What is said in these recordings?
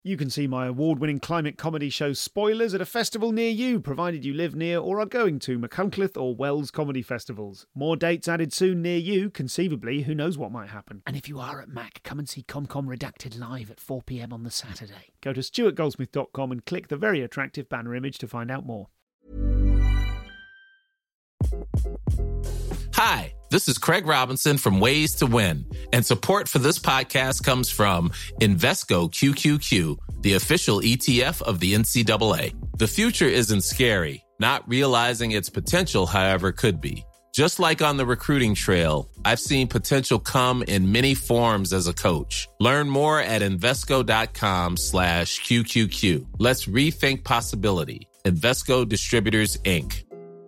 You can see my award-winning climate comedy show Spoilers at a festival near you, provided you live near or are going to Machynlleth or Wells comedy festivals. More dates added soon near you. Conceivably, who knows what might happen. And if you are at Mac, come and see ComCom Redacted live at 4 p.m. on the Saturday. Go to stuartgoldsmith.com and click the very attractive banner image to find out more. Hi, this is Craig Robinson from Ways to Win, and support for this podcast comes from Invesco QQQ, the official ETF of the NCAA. The future isn't scary. Not realizing its potential, however, could be. Just like on the recruiting trail, I've seen potential come in many forms as a coach. Learn more at Invesco.com/QQQ. Let's rethink possibility. Invesco Distributors, Inc.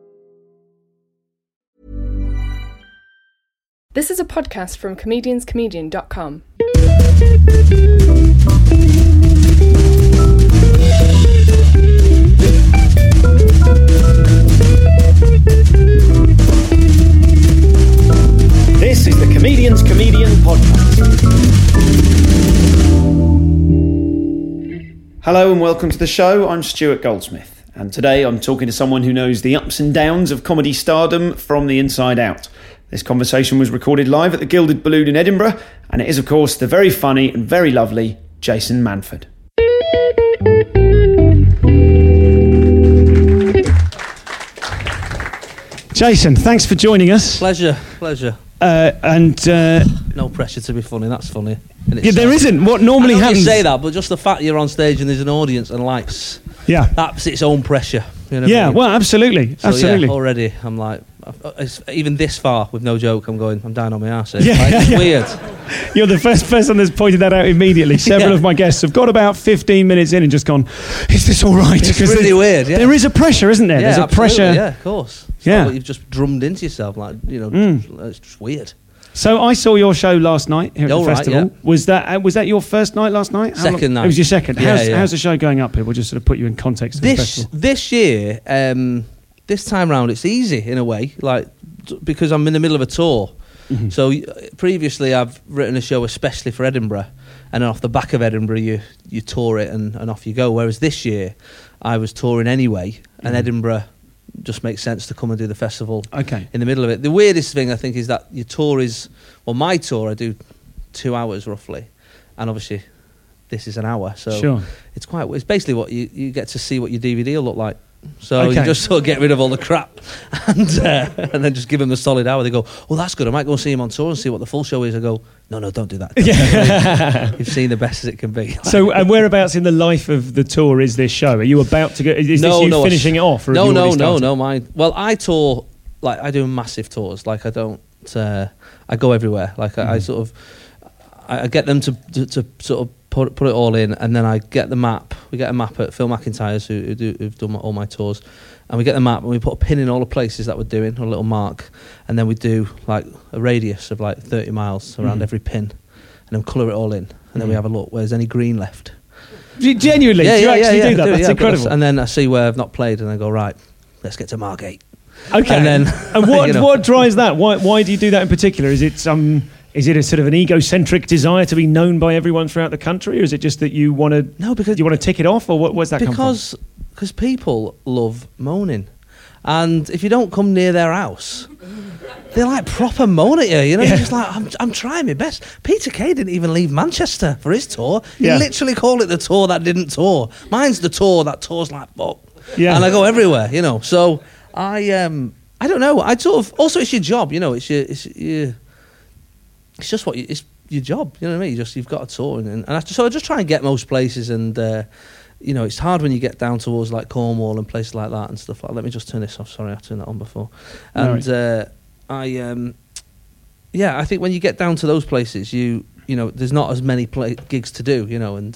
This is a podcast from comedianscomedian.com. This is the Comedians Comedian podcast. Hello and welcome to the show. I'm Stuart Goldsmith, and today I'm talking to someone who knows the ups and downs of comedy stardom from the inside out. This conversation was recorded live at the Gilded Balloon in Edinburgh, and it is, of course, the very funny and very lovely Jason Manford. Jason, thanks for joining us. Pleasure. No pressure to be funny, that's funny. Yeah, there isn't. What normally happens... You say that, but just the fact you're on stage and there's an audience and likes, that's its own pressure. You know what I mean? Well, absolutely. So, absolutely. Yeah, already, I'm like... even this far, with no joke, I'm down on my arse. It's weird. You're the first person that's pointed that out immediately. Several of my guests have got about 15 minutes in and just gone, is this all right? It's really weird, yeah. There is a pressure, isn't there? Yeah, there's a pressure. Yeah, of course. It's like what you've just drummed into yourself, it's just weird. So I saw your show last night here at the festival. Yeah. Was that your first night last night? Second night. It was your second. Yeah, how's the show going up here? We'll just sort of put you in context of the festival. This year, this time round, it's easy in a way, because I'm in the middle of a tour. Mm-hmm. So previously I've written a show especially for Edinburgh, and then off the back of Edinburgh you tour it and off you go. Whereas this year I was touring anyway, and Edinburgh just makes sense to come and do the festival in the middle of it. The weirdest thing I think is that your tour is, my tour I do 2 hours roughly, and obviously this is an hour, so it's basically what you get to see what your DVD will look like. So you just sort of get rid of all the crap and then just give them the solid hour. They go, well, that's good. I might go and see him on tour and see what the full show is. I go, no, don't do that. You've seen the best as it can be. So, and whereabouts in the life of the tour is this show? Are you about to go? Is this you finishing it off? Or No. I tour, I do massive tours. I don't. I go everywhere. I sort of, I get them to sort of put it all in, and then I get the map. We get a map at Phil McIntyre's who've done all my tours, and we get the map and we put a pin in all the places that we're doing, a little mark, and then we do a radius of 30 miles around every pin, and then colour it all in, and then we have a look where's any green left. Genuinely, do you actually do that? That's incredible. And then I see where I've not played, and I go, right, let's get to Margate. Okay. And what drives that? Why do you do that in particular? Is it Is it a sort of an egocentric desire to be known by everyone throughout the country, or is it just that you want to? No, because you want to tick it off, or where's that come from? Because people love moaning, and if you don't come near their house, they proper moan at you. You're just I'm trying my best. Peter Kay didn't even leave Manchester for his tour. He literally called it the tour that didn't tour. Mine's the tour that tours like fuck. Yeah, and I go everywhere. So I don't know. I sort of also it's your job. It's just it's your job, you know what I mean? You've got a tour, and I just try and get most places, and it's hard when you get down towards Cornwall and places like that and stuff like that. Let me just turn this off. Sorry, I turned that on before. And I think when you get down to those places, there's not as many gigs to do, and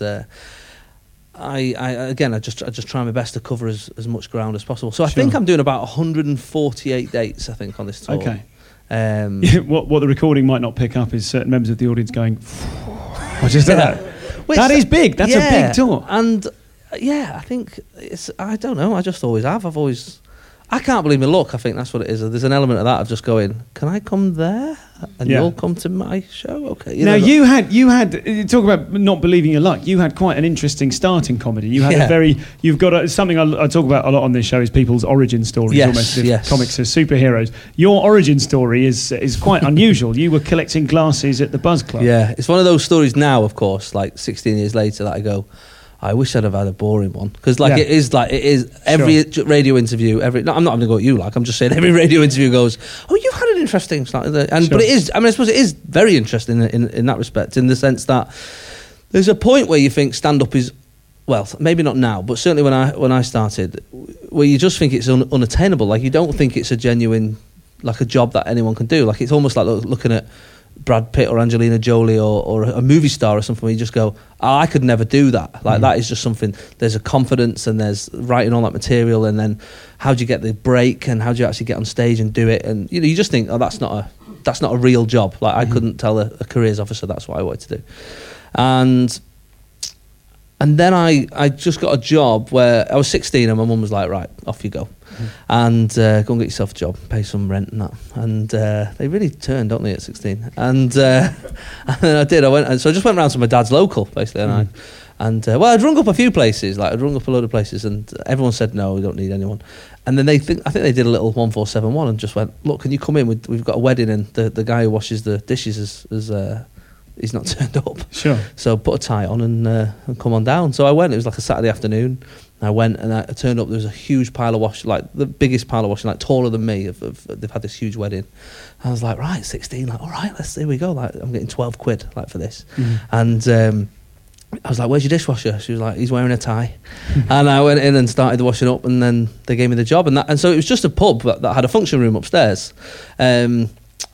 I just try my best to cover as much ground as possible. So I think I'm doing about 148 dates, I think, on this tour. Okay. What the recording might not pick up is certain members of the audience going, I just did that. That is big. That's a big tour. And I think I don't know. I just always have. I can't believe my luck. I think that's what it is. There's an element of that of just going, can I come there? And you'll come to my show? Okay. You talk about not believing your luck. You had quite an interesting start in comedy. You had something I talk about a lot on this show is people's origin stories, almost comics as superheroes. Your origin story is quite unusual. You were collecting glasses at the Buzz Club. Yeah, it's one of those stories now, of course, like 16 years later, that I go, I wish I'd have had a boring one, because it is every radio interview. I'm not going to go at you. I'm just saying every radio interview goes, oh, you've had an interesting start, but it is. I mean, I suppose it is very interesting in that respect, in the sense that there's a point where you think stand up is, well, maybe not now, but certainly when I started, where you just think it's unattainable. Like, you don't think it's a genuine, like, a job that anyone can do. Like, it's almost like looking at Brad Pitt or Angelina Jolie or a movie star or something, where you just go, oh, I could never do that. Like, that is just something, there's a confidence and there's writing all that material, and then how do you get the break and how do you actually get on stage and do it? And you just think, oh, that's not a real job. Like, I couldn't tell a careers officer that's what I wanted to do. And then I just got a job where I was 16 and my mum was like, right, off you go. And go and get yourself a job, pay some rent and that. And they really turn, don't they, at 16? And then I did. So I just went around to my dad's local, basically, and I'd rung up a few places. Like, I'd rung up a load of places, and everyone said no, we don't need anyone. And then I think they did a little 1471 and just went, look, can you come in? We've got a wedding, and the guy who washes the dishes he's not turned up. Sure. So put a tie on and come on down. So I went. It was like a Saturday afternoon. I went and I turned up. There was a huge pile of washing, like the biggest pile of washing, like taller than me. They've had this huge wedding. I was like, right, 16. Like, all right, here we go. Like, I'm getting 12 quid like for this. And I was like, where's your dishwasher? She was like, he's wearing a tie. And I went in and started the washing up, and then they gave me the job. And so it was just a pub that had a function room upstairs. And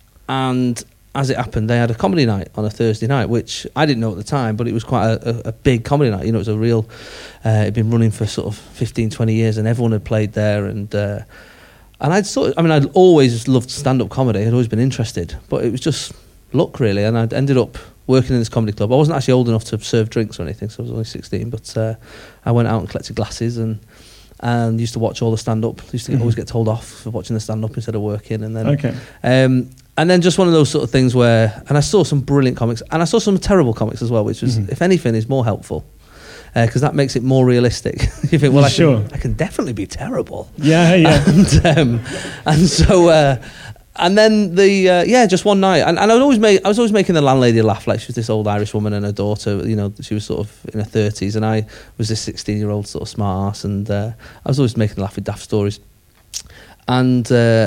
as it happened, they had a comedy night on a Thursday night, which I didn't know at the time, but it was quite a big comedy night. It was a real, it'd been running for sort of 15, 20 years, and everyone had played there. And I'd always loved stand-up comedy. I'd always been interested, but it was just luck, really. And I'd ended up working in this comedy club. I wasn't actually old enough to serve drinks or anything, so I was only 16, but I went out and collected glasses and used to watch all the stand-up. Used to always get told off for watching the stand-up instead of working. And then, and then just one of those sort of things where, and I saw some brilliant comics, and I saw some terrible comics as well, which was, if anything, is more helpful, because that makes it more realistic. You think, well, I can definitely be terrible. Yeah. And so, and then just one night, and I was always making the landlady laugh. Like, she was this old Irish woman and her daughter. She was sort of in her 30s, and I was this 16-year-old sort of smart ass, and I was always making her laugh with daft stories. And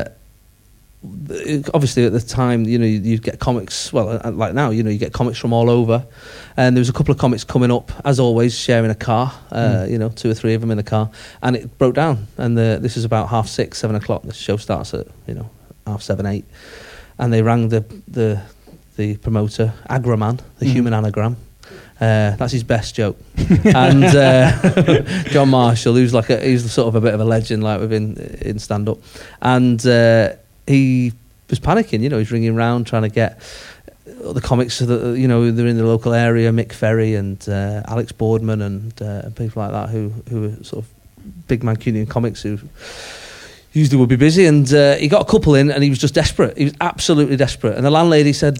obviously at the time, you get comics, well, like now, you get comics from all over, and there was a couple of comics coming up, as always, sharing a car, 2 or 3 of them in the car, and it broke down, and this is about 6:30, 7 o'clock. The show starts at 7:30, 8, and they rang the promoter, Agraman, the human anagram. That's his best joke. And John Marshall, he's sort of a bit of a legend, like, in stand up, and he was panicking. He's ringing around trying to get the comics that they're in the local area, Mick Ferry and Alex Boardman and people like that who were sort of big Mancunian comics who usually would be busy. And he got a couple in, and he was just desperate. He was absolutely desperate. And the landlady said,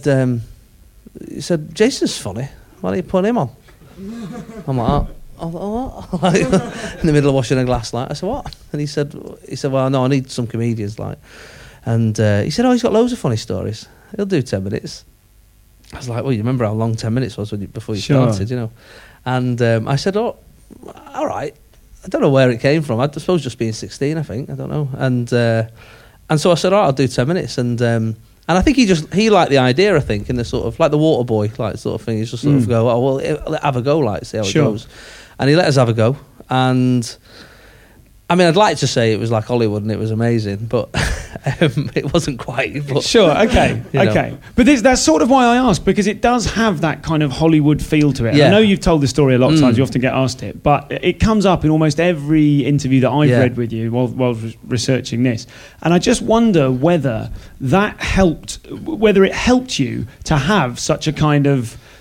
"Jason's funny. Why don't you put him on?" I'm like, oh, what? In the middle of washing a glass, like. I said, what? And he said, well, no, I need some comedians, like. And he said, he's got loads of funny stories. He'll do 10 minutes. I was like, well, you remember how long 10 minutes was before you started, And I said, oh, all right. I don't know where it came from. I suppose just being 16, I think. I don't know. And so I said, all right, I'll do 10 minutes. And I think he liked the idea, I think, in the sort of, like the water boy, like, sort of thing. He's just sort of go, oh, well, have a go, like, see how it goes. And he let us have a go. And I mean, I'd like to say it was like Hollywood and it was amazing, but it wasn't quite. But, sure, okay. But that's sort of why I asked, because it does have that kind of Hollywood feel to it. Yeah. I know you've told the story a lot of times, you often get asked it, but it comes up in almost every interview that I've read with you while researching this. And I just wonder whether it helped you to have such a kind of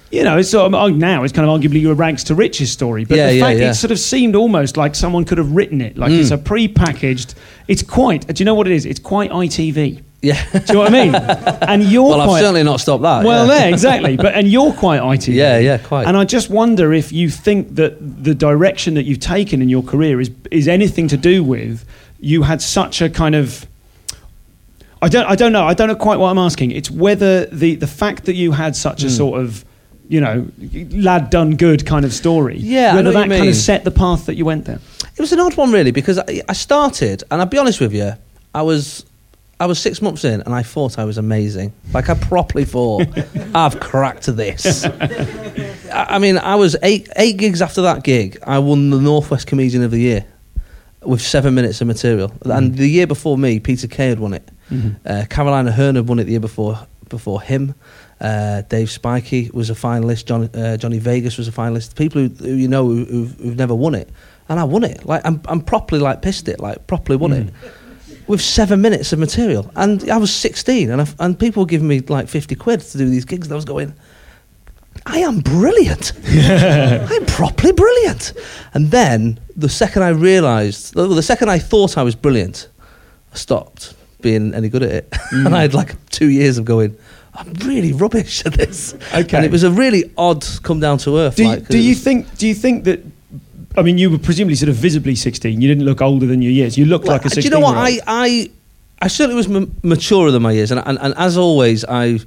You know, it's sort of, now it's kind of arguably your rags to riches story, but the fact it sort of seemed almost like someone could have written it, like it's a pre-packaged. It's quite. Do you know what it is? It's quite ITV. Yeah. Do you know what I mean? And you're I've certainly not stopped that. Well, yeah, exactly. And you're quite ITV. Yeah, quite. And I just wonder if you think that the direction that you've taken in your career is anything to do with you had such a kind of. I don't know quite what I'm asking. It's whether the fact that you had such a sort of, you know, lad done good kind of story. Yeah, whether that kind of set the path that you went there. It was an odd one, really, because I started, and I'll be honest with you, I was 6 months in, and I thought I was amazing. Like, I properly thought, I've cracked this. I mean, I was eight gigs after that gig. I won the Northwest Comedian of the Year with 7 minutes of material. And the year before me, Peter Kay had won it. Carolina Hearn had won it the year before him. Dave Spikey was a finalist. Johnny Vegas was a finalist. People who you know who've never won it, and I won it. Like I'm properly like pissed it. Like properly won it with 7 minutes of material. And I was 16, and people were giving me like 50 quid to do these gigs. And I was going, I am brilliant. I'm properly brilliant. And then the second I realised, the second I thought I was brilliant, I stopped being any good at it. And I had like 2 years of going, I'm really rubbish at this. Okay. And it was a really odd come down to earth. Do you think that, I mean, you were presumably sort of visibly 16. You didn't look older than your years. You looked like a 16-year-old. Do you know what? I certainly was maturer than my years. And as always, I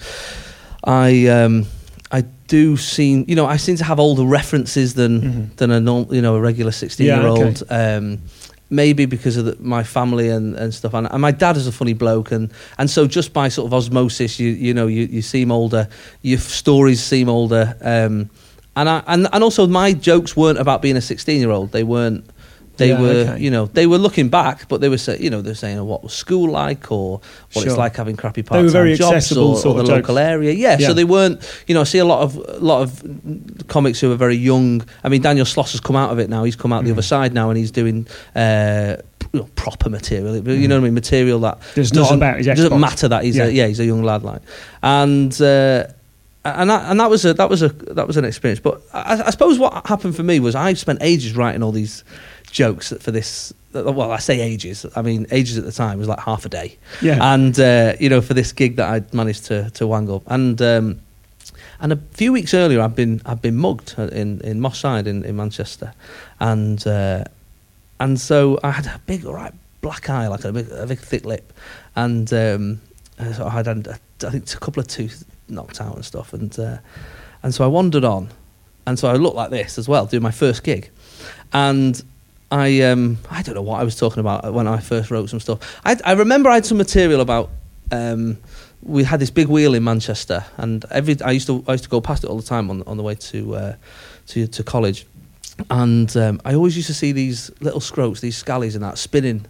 do seem, you know, I seem to have older references than a normal, you know, a regular 16-year-old. Yeah, okay. Maybe because of my family and stuff, and my dad is a funny bloke, and so just by sort of osmosis, you seem older, your stories seem older, and also my jokes weren't about being a 16-year-old. They weren't. They were, okay. You know, they were looking back, but they were saying, you know, they're saying what was school like, or what it's like having crappy part-time jobs, or the local area. Yeah, so they weren't. You know, I see a lot of comics who are very young. I mean, Daniel Sloss has come out of it now. He's come out the other side now, and he's doing proper material. You know what I mean? Material that doesn't matter that he's a young lad, like, and that was an experience. But I suppose what happened for me was I spent ages writing all these jokes for this. Well, I say ages. I mean, ages at the time was like half a day. Yeah. And you know, for this gig that I'd managed to wang up, and a few weeks earlier, I'd been mugged in Moss Side in Manchester, and so I had a big black eye, like a big thick lip, and so I had I think a couple of teeth knocked out and stuff, and so I wandered on, and so I looked like this as well, doing my first gig, and I don't know what I was talking about when I first wrote some stuff. I remember I had some material about we had this big wheel in Manchester, and I used to go past it all the time on the way to college, and I always used to see these little scroats, these scallies and that spinning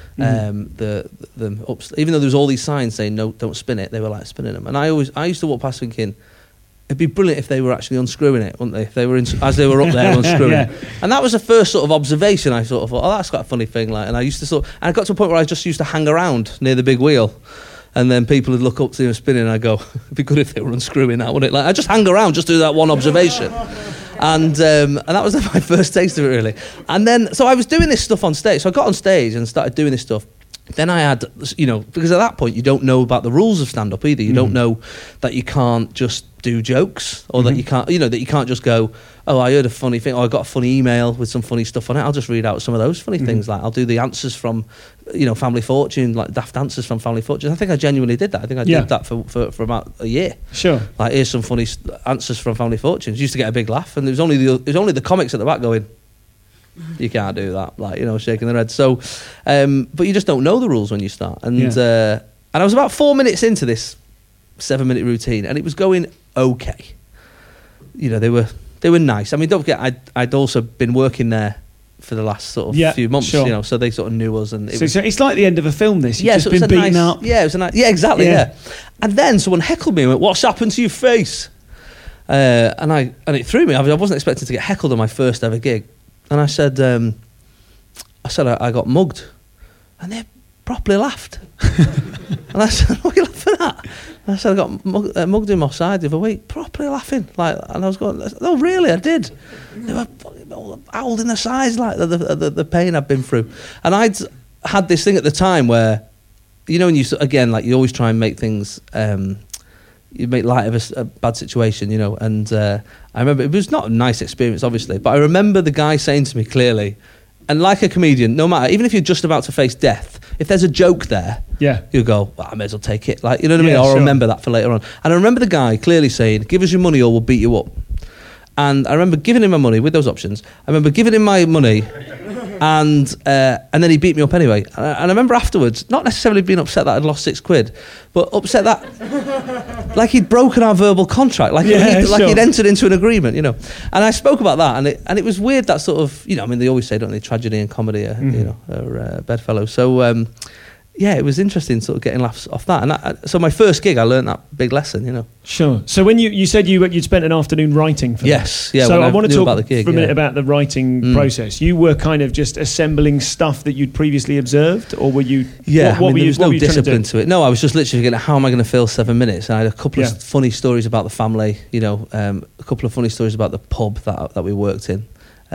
them up, even though there was all these signs saying no, don't spin it, they were like spinning them, and I used to walk past thinking, it'd be brilliant if they were actually unscrewing it, wouldn't they? If they were as they were up there unscrewing it. And that was the first sort of observation. I sort of thought, oh, that's quite a funny thing. Like, and I used to and I got to a point where I just used to hang around near the big wheel, and then people would look up to them spinning, and I go, it'd be good if they were unscrewing that, wouldn't it? Like, I just hang around, just do that one observation. And that was my first taste of it, really. And then, so I was doing this stuff on stage. So I got on stage and started doing this stuff. Then I had, you know, because at that point you don't know about the rules of stand-up either. You don't know that you can't just do jokes, or that you can't, you know, that you can't just go, oh, I heard a funny thing, or I got a funny email with some funny stuff on it. I'll just read out some of those funny things. Like, I'll do the answers from, you know, Family Fortune, like daft answers from Family Fortune. I think I genuinely did that. I think I did that for about a year. Sure. Like, here's some funny answers from Family Fortunes. Used to get a big laugh, and it was only the comics at the back going, you can't do that, like, you know, shaking their head. So, but you just don't know the rules when you start. And I was about 4 minutes into this 7-minute routine, and it was going okay. You know, they were nice. I mean, don't forget, I'd also been working there for the last sort of few months, you know, so they sort of knew us. And so it's like the end of a film. You've just been beaten up. Yeah, it was a nice. Yeah, exactly. Yeah. And then someone heckled me and went, "What's happened to your face?" And it threw me. I wasn't expecting to get heckled on my first ever gig. And I said, I got mugged. And they're properly laughed. And I said, what are you laughing at? And I said, I got mugged in my side the other week, properly laughing. And I was going, no, really, I did. They were howled in their sides, like the pain I've been through. And I'd had this thing at the time where, when you, again, like you always try and make things, you make light of a bad situation, and I remember, it was not a nice experience, obviously, but I remember the guy saying to me clearly, and like a comedian, no matter, even if you're just about to face death, if there's a joke there, you go, well, I may as well take it. Like, you know what I mean? I'll remember that for later on. And I remember the guy clearly saying, give us your money or we'll beat you up. And I remember giving him my money with those options. I remember giving him my money and then he beat me up anyway. And I remember afterwards, not necessarily being upset that I'd lost £6, but upset that, like he'd broken our verbal contract, like he'd entered into an agreement, And I spoke about that, and it was weird, that sort of, they always say, don't they, tragedy and comedy are bedfellows. So, it was interesting sort of getting laughs off that. And so my first gig, I learned that big lesson, Sure. So when you said you'd spent an afternoon writing for Yes, that. yeah. So I want to talk about the gig, for a minute about the writing process. You were kind of just assembling stuff that you'd previously observed, or were you... Yeah, there was no discipline to it. No, I was just literally thinking, how am I going to fill 7 minutes? And I had a couple of funny stories about the family, a couple of funny stories about the pub that we worked in.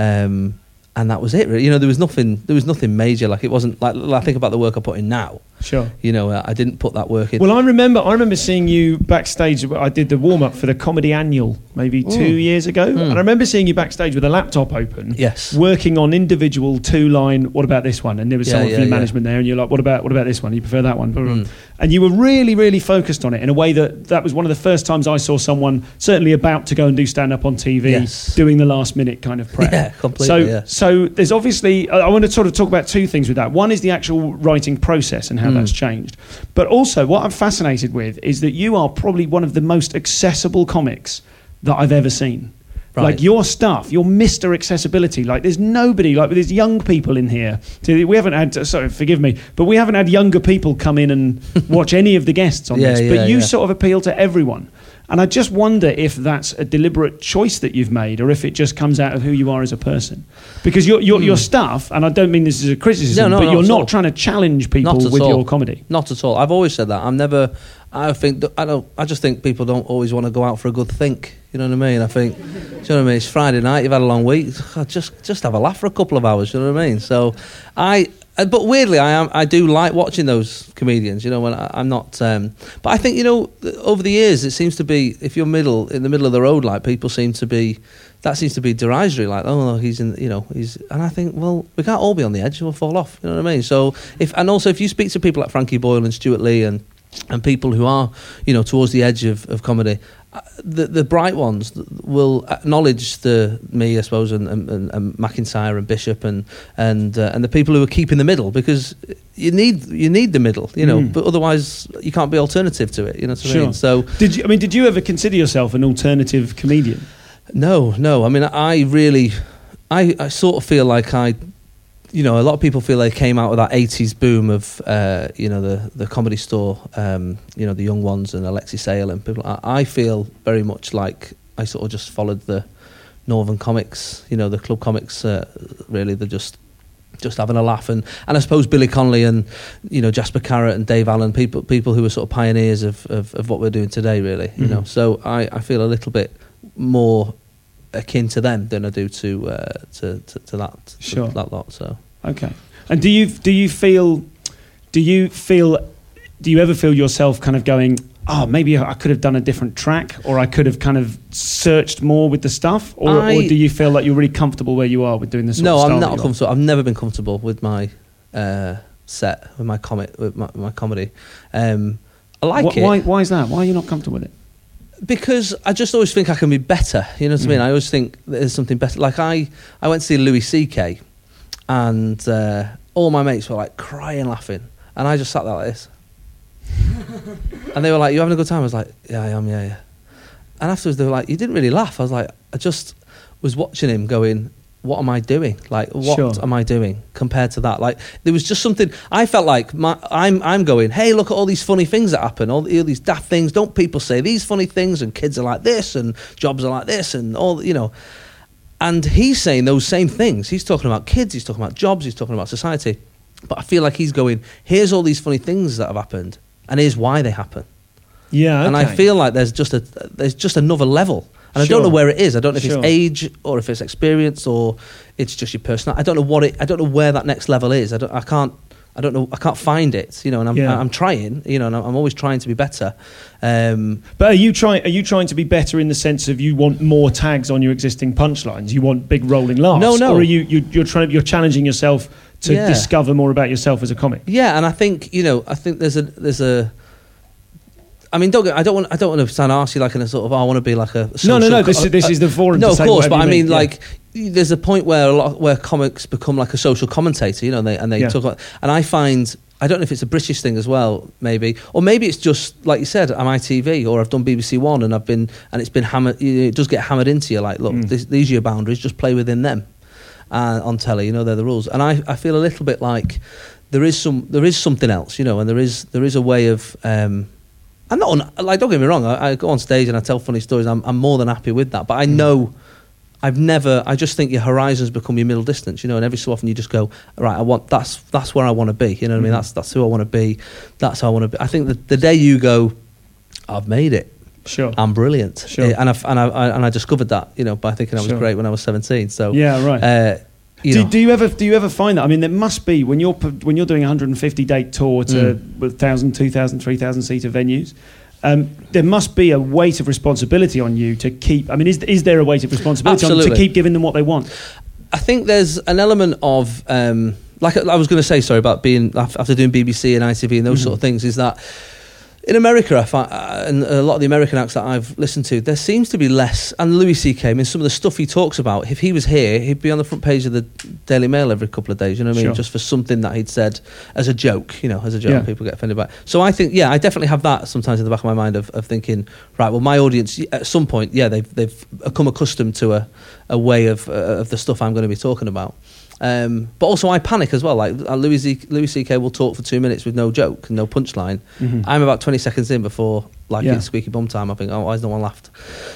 And that was it, really. There was nothing major. Like, it wasn't like I think about the work I put in now. Sure. I didn't put that work in. Well, I remember seeing you backstage. I did the warm up for the Comedy Annual maybe 2 years ago, and I remember seeing you backstage with a laptop open. Yes. Working on individual 2-line. What about this one? And there was someone from your management there, and you're like, what about this one? You prefer that one? And you were really, really focused on it in a way that was one of the first times I saw someone certainly about to go and do stand up on TV, doing the last minute kind of prep. Yeah, completely. So there's obviously, I want to sort of talk about two things with that. One is the actual writing process and how that's changed. But also what I'm fascinated with is that you are probably one of the most accessible comics that I've ever seen. Right. Like your stuff, you're Mr. Accessibility. Like there's nobody, like there's young people in here. We haven't had, sorry, forgive me, but we haven't had younger people come in and watch any of the guests on this. But you sort of appeal to everyone. And I just wonder if that's a deliberate choice that you've made, or if it just comes out of who you are as a person. Because your stuff, and I don't mean this as a criticism, but you're not trying to challenge people with your comedy. Not at all. I've always said that. I just think people don't always want to go out for a good think. You know what I mean? I think, do you know what I mean? It's Friday night, you've had a long week. Just have a laugh for a couple of hours. You know what I mean? So but weirdly, I do like watching those comedians. When I'm not. But I think over the years, it seems to be, if you're in the middle of the road, like people seem to be. That seems to be derisory. Like, oh, he's in. He's. And I think, well, we can't all be on the edge. We'll fall off. You know what I mean? So if you speak to people like Frankie Boyle and Stuart Lee and people who are towards the edge of comedy. The bright ones will acknowledge me, I suppose, and McIntyre and Bishop and the people who are keeping the middle, because you need the middle, but otherwise you can't be alternative to it. You know what I mean? So did you ever consider yourself an alternative comedian? No. I mean, I sort of feel like a lot of people feel they came out of that 80s boom of, the Comedy Store, the Young Ones and Alexi Sale and people. I feel very much like I sort of just followed the Northern comics, the club comics. Really, they're just having a laugh, and I suppose Billy Connolly and Jasper Carrott and Dave Allen, people who are sort of pioneers of what we're doing today. Really, So I feel a little bit more akin to them than I do to that. Sure. That lot. So. Okay. And do you ever feel yourself kind of going, oh, maybe I could have done a different track, or I could have kind of searched more with the stuff, or do you feel like you're really comfortable where you are with doing this? No, I'm not comfortable. I've never been comfortable with my set, with my comedy. I like it. Why is that? Why are you not comfortable with it? Because I just always think I can be better. You know what I mean? I always think there's something better. Like I went to see Louis C.K. and all my mates were like crying, laughing, and I just sat there like this. And they were like, "You having a good time?" I was like, "Yeah, I am, yeah." And afterwards they were like, "You didn't really laugh." I was like, I just was watching him going, what am I doing? Like, what am I doing compared to that? Like, there was just something. I felt like I'm going, hey, look at all these funny things that happen, all these daft things. Don't people say these funny things? And kids are like this, and jobs are like this, and all, And he's saying those same things. He's talking about kids. He's talking about jobs. He's talking about society. But I feel like he's going, here's all these funny things that have happened, and here's why they happen. Yeah, okay. And I feel like there's just another level. And I don't know where it is. I don't know if it's age or if it's experience or it's just your personality. I don't know where that next level is. I can't find it, and I'm trying, and I'm always trying to be better. But are you trying to be better in the sense of you want more tags on your existing punchlines? You want big rolling laughs? No. Or are you're challenging yourself to discover more about yourself as a comic? Yeah, and I think there's a. I mean, I don't want to sound arsey like in a sort of I want to be like a social no. This is the forum. No, to of say course, but I mean, yeah. like, there's a point where comics become like a social commentator, and they talk about. And I find, I don't know if it's a British thing as well, maybe, or maybe it's just like you said, I'm ITV or I've done BBC One and it's been hammered. It does get hammered into you, like, look, these are your boundaries, just play within them. On telly, they're the rules, and I feel a little bit like there is something else, and there is a way of. I'm not like, don't get me wrong. I go on stage and I tell funny stories. I'm more than happy with that. But I know I just think your horizons become your middle distance, and every so often you just go, right, that's where I want to be. You know what I mean? That's who I want to be. That's how I want to be. I think the day you go, I've made it. Sure. I'm brilliant. Sure. And I discovered that, by thinking I was great when I was 17. So yeah, right. Do you ever find that? I mean, there must be when you're doing a 150-date tour to 1,000, 2,000, 3,000 seater venues. There must be a weight of responsibility on you to keep. I mean, is there a weight of responsibility on to keep giving them what they want? I think there's an element of like I was going to say, sorry, about being after doing BBC and ITV and those sort of things. Is that in America, I find, and a lot of the American acts that I've listened to, there seems to be less. And Louis C.K., I mean, some of the stuff he talks about, if he was here, he'd be on the front page of the Daily Mail every couple of days, you know what I mean? Just for something that he'd said as a joke, people get offended by it. So I think, I definitely have that sometimes in the back of my mind of thinking, right, well, my audience, at some point, they've become accustomed to a way of the stuff I'm going to be talking about. But also I panic as well. Like Louis C.K. will talk for 2 minutes with no joke and no punchline. I'm about 20 seconds in before it's squeaky bum time. I think, why has no one laughed?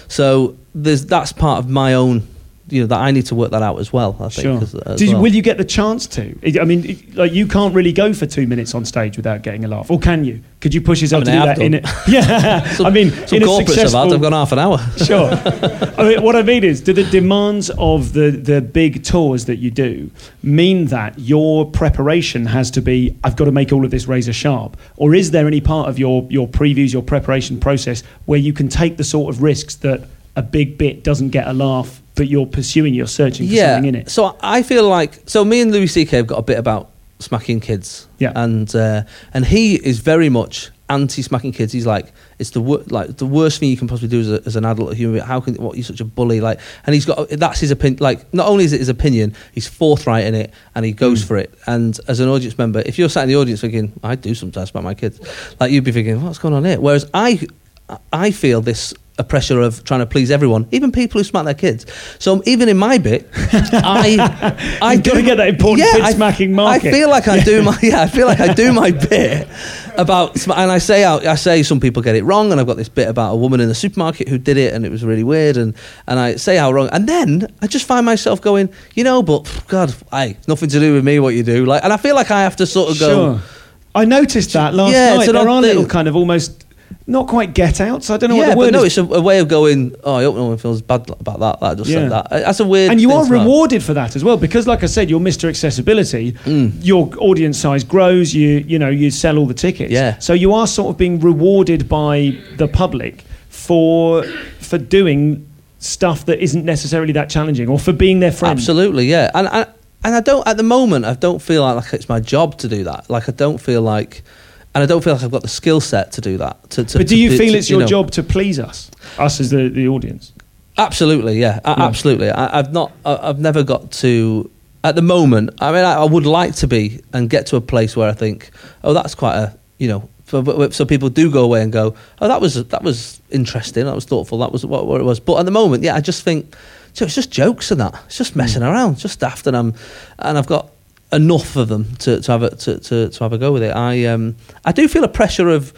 So that's part of my own, that I need to work that out as well. I think. Will you get the chance to? I mean, like, you can't really go for 2 minutes on stage without getting a laugh, or can you? Could you push yourself to do that in it? Yeah, some corporates have I've gone half an hour. Sure. I mean, what I mean is, do the demands of the big tours that you do mean that your preparation has to be, I've got to make all of this razor sharp? Or is there any part of your previews, your preparation process, where you can take the sort of risks that a big bit doesn't get a laugh, but you're searching for something in it? So I feel like, me and Louis C.K. have got a bit about smacking kids. Yeah. And he is very much anti-smacking kids. He's like, it's the worst thing you can possibly do as an adult human being. How can you're such a bully? Like, and that's his opinion. Like, not only is it his opinion, he's forthright in it, and he goes for it. And as an audience member, if you're sat in the audience thinking, I do sometimes smack my kids, like, you'd be thinking, what's going on here? Whereas I feel this a pressure of trying to please everyone, even people who smack their kids. So even in my bit, I got to get that important kid smacking market. I feel like I do my bit about, and I say some people get it wrong, and I've got this bit about a woman in the supermarket who did it, and it was really weird, and I say how wrong, and then I just find myself going, but God, nothing to do with me what you do, like, and I feel like I have to sort of go. Sure. I noticed that last night. There are little kind of almost. Not quite get out, so I don't know what the word is. It's a way of going, I hope no one feels bad about that. I just said that. That's a weird and you thing are rewarded for that as well, because like I said, you're Mr. Accessibility, your audience size grows, you sell all the tickets. Yeah. So you are sort of being rewarded by the public for doing stuff that isn't necessarily that challenging, or for being their friend. Absolutely, yeah. And I don't, at the moment, I don't feel like it's my job to do that. Like, I don't feel like... And I don't feel like I've got the skill set to do that. But do you feel it's your job to please us as the audience? Absolutely, yeah. Absolutely. I've never got to, at the moment, I mean, I would like to be and get to a place where I think, that's quite a, so people do go away and go, that was interesting, that was thoughtful, that was what it was. But at the moment, I just think, it's just jokes and that. It's just messing around, it's just daft, and I've got enough of them to have a go with it. I do feel a pressure of.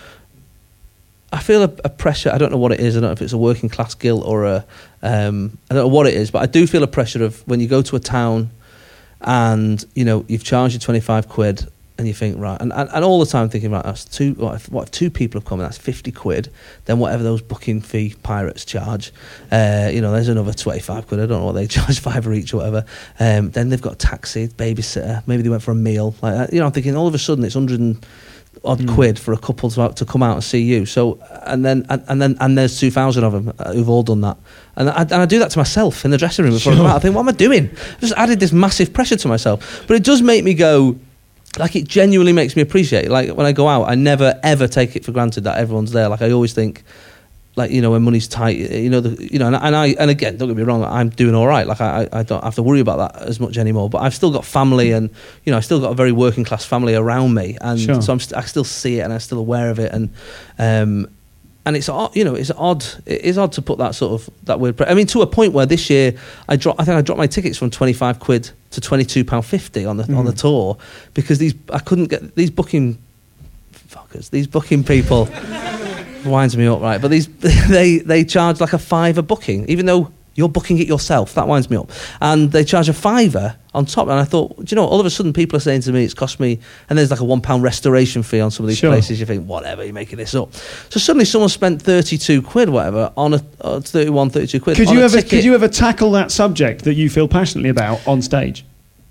I feel a pressure. I don't know what it is. I don't know if it's a working class guilt or I don't know what it is, but I do feel a pressure of when you go to a town, and you've charged your £25, And you think, right, and all the time thinking, right, that's what if 2 people have come in, that's 50 quid, then whatever those booking fee pirates charge, there's another 25 quid, I don't know what they charge, £5 each or whatever, then they've got taxi, babysitter, maybe they went for a meal, like that. I'm thinking all of a sudden it's 100 and odd quid for a couple to come out and see you. So and there's 2,000 of them who've all done that, and I do that to myself in the dressing room before I come out. I think, what am I doing? I just added this massive pressure to myself. But it does make me go, like, it genuinely makes me appreciate it. Like, when I go out, I never ever take it for granted that everyone's there. Like, I always think, like, when money's tight, and again, don't get me wrong, I'm doing all right. Like, I don't have to worry about that as much anymore. But I've still got family, and I've still got a very working class family around me, and so I still see it, and I'm still aware of it, and it's odd, it's odd. It is odd to put that sort of that weird. I mean, to a point where this year I think I dropped my tickets from £25 to £22.50 on the tour, because I couldn't get these booking people. Winds me up, right? But they charge like a £5 a booking, even though you're booking it yourself. That winds me up. And they charge a £5 on top. And I thought, do you know, all of a sudden people are saying to me, it's cost me, and there's like a £1 restoration fee on some of these places. You think, whatever, you're making this up. So suddenly someone spent 32 quid, whatever, on a 32 quid. Could you ever tackle that subject that you feel passionately about on stage?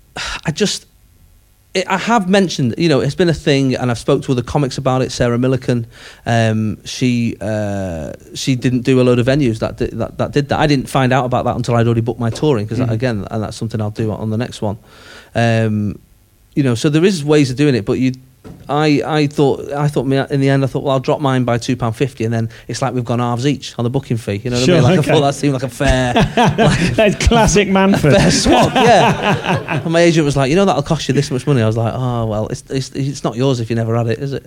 I have mentioned, it's been a thing, and I've spoke to other comics about it. Sarah Millican, she didn't do a load of venues that did that. I didn't find out about that until I'd already booked my touring, because again, and that's something I'll do on the next one. So there is ways of doing it, but I thought in the end, well, I'll drop mine by £2.50, and then it's like we've gone halves each on the booking fee. You know what I mean? Like, I thought that seemed like a fair, that's classic Manford. Fair swap, yeah. And my agent was like, that'll cost you this much money. I was like, oh well, it's not yours if you never had it, is it?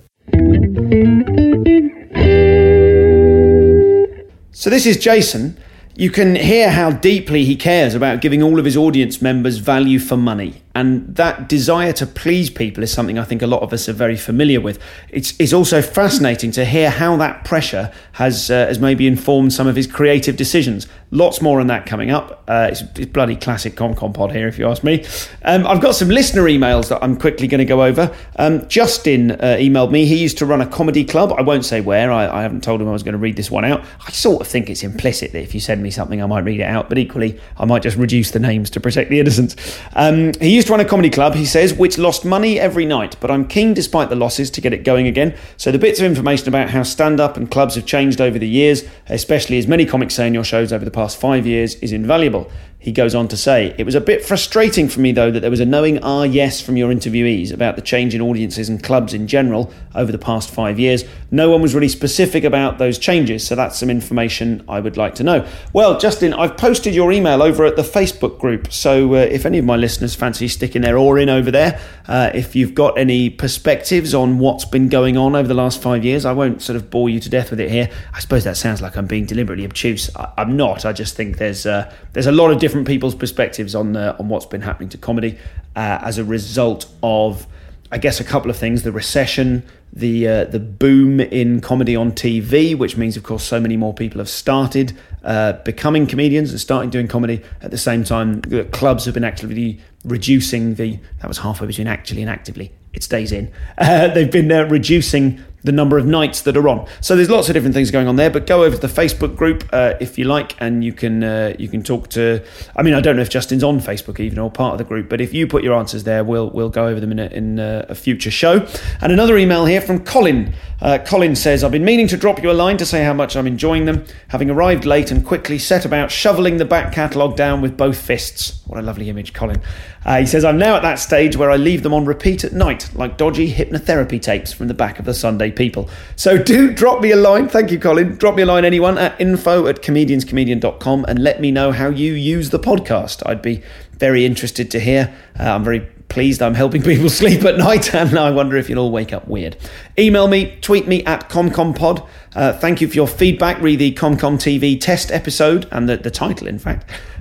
So this is Jason. You can hear how deeply he cares about giving all of his audience members value for money. And that desire to please people is something I think a lot of us are very familiar with. It's also fascinating to hear how that pressure has maybe informed some of his creative decisions. Lots more on that coming up. It's bloody classic ComCom pod here, if you ask me. I've got some listener emails that I'm quickly going to go over. Justin emailed me. He used to run a comedy club. I won't say where. I haven't told him I was going to read this one out. I sort of think it's implicit that if you send me something, I might read it out. But equally, I might just reduce the names to protect the innocents. He used to run a comedy club, he says, which lost money every night, but I'm keen despite the losses to get it going again. So the bits of information about how stand-up and clubs have changed over the years, especially as many comics say in your shows over the past 5 years, is invaluable. He goes on to say, it was a bit frustrating for me, though, that there was a knowing yes from your interviewees about the change in audiences and clubs in general over the past 5 years. No one was really specific about those changes, so that's some information I would like to know. Well, Justin, I've posted your email over at the Facebook group, so if any of my listeners fancy sticking their oar in over there, if you've got any perspectives on what's been going on over the last 5 years, I won't sort of bore you to death with it here. I suppose that sounds like I'm being deliberately obtuse. I'm not. I just think there's a lot of different people's perspectives on what's been happening to comedy as a result of, I guess, a couple of things: the recession, the boom in comedy on TV, which means, of course, so many more people have started becoming comedians and starting doing comedy. At the same time, the clubs have been actively reducing that was halfway between actually and actively. It stays in. They've been reducing the number of nights that are on. So there's lots of different things going on there, but go over to the Facebook group if you like, and you can talk to, I mean, I don't know if Justin's on Facebook even or part of the group, but if you put your answers there, we'll go over them in a future show. And another email here from Colin. Colin says, I've been meaning to drop you a line to say how much I'm enjoying them, having arrived late and quickly set about shoveling the back catalogue down with both fists. What a lovely image, Colin. He says, I'm now at that stage where I leave them on repeat at night, like dodgy hypnotherapy tapes from the back of the Sunday People. So do drop me a line. Thank you, Colin. Drop me a line, anyone, at info@comedianscomedian.com, and let me know how you use the podcast. I'd be very interested to hear. I'm very pleased I'm helping people sleep at night, and I wonder if you'll all wake up weird. Email me, tweet me at ComComPod. Thank you for your feedback. Read the ComCom TV test episode, and the title, in fact.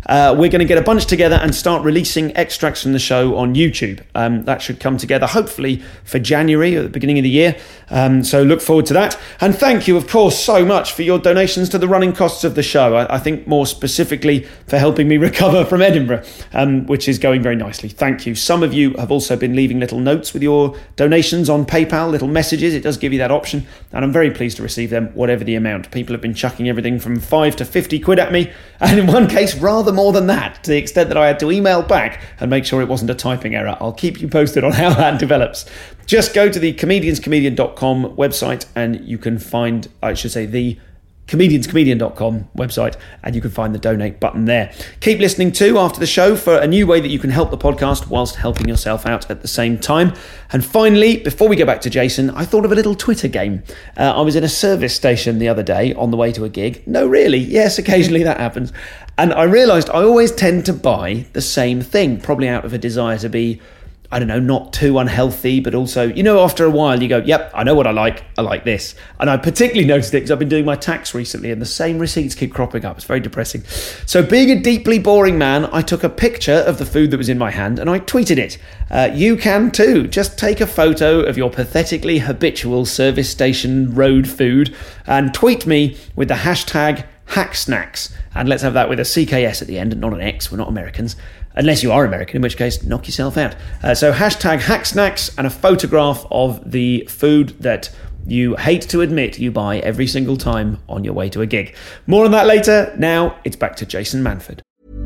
we're going to get a bunch together and start releasing extracts from the show on YouTube. That should come together hopefully for January, at the beginning of the year. So look forward to that. And thank you, of course, so much for your donations to the running costs of the show. I think more specifically for helping me recover from Edinburgh, which is going very nicely. Thank you. Some of you have also been leaving little notes with your donations on PayPal, little messages. It does give you that option, and I'm very pleased to receive them, whatever the amount. People have been chucking everything from 5 to 50 quid at me, and in one case rather more than that, to the extent that I had to email back and make sure it wasn't a typing error. I'll keep you posted on how that develops. Just go to the comedianscomedian.com website and you can find, the comedianscomedian.com website, and you can find the donate button there. Keep listening too after the show for a new way that you can help the podcast whilst helping yourself out at the same time. And finally, before we go back to Jason, I thought of a little Twitter game. I was in a service station the other day on the way to a gig. No, really, yes, occasionally that happens. And I realised I always tend to buy the same thing, probably out of a desire to be, I don't know, not too unhealthy, but also, after a while you go, yep, I know what I like this. And I particularly noticed it because I've been doing my tax recently and the same receipts keep cropping up. It's very depressing. So being a deeply boring man, I took a picture of the food that was in my hand and I tweeted it. You can too. Just take a photo of your pathetically habitual service station road food and tweet me with the hashtag #HackSnacks. And let's have that with a CKS at the end and not an X. We're not Americans. Unless you are American, in which case, knock yourself out. So hashtag #HackSnacks and a photograph of the food that you hate to admit you buy every single time on your way to a gig. More on that later. Now, it's back to Jason Manford.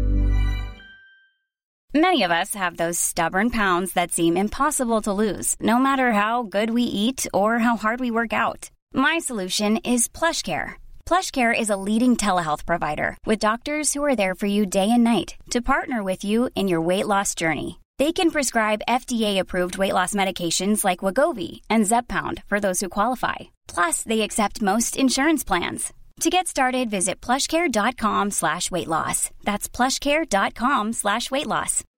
Many of us have those stubborn pounds that seem impossible to lose, no matter how good we eat or how hard we work out. My solution is PlushCare. PlushCare is a leading telehealth provider with doctors who are there for you day and night to partner with you in your weight loss journey. They can prescribe FDA-approved weight loss medications like Wegovy and Zepbound for those who qualify. Plus, they accept most insurance plans. To get started, visit plushcare.com/weightloss. That's plushcare.com/weightloss.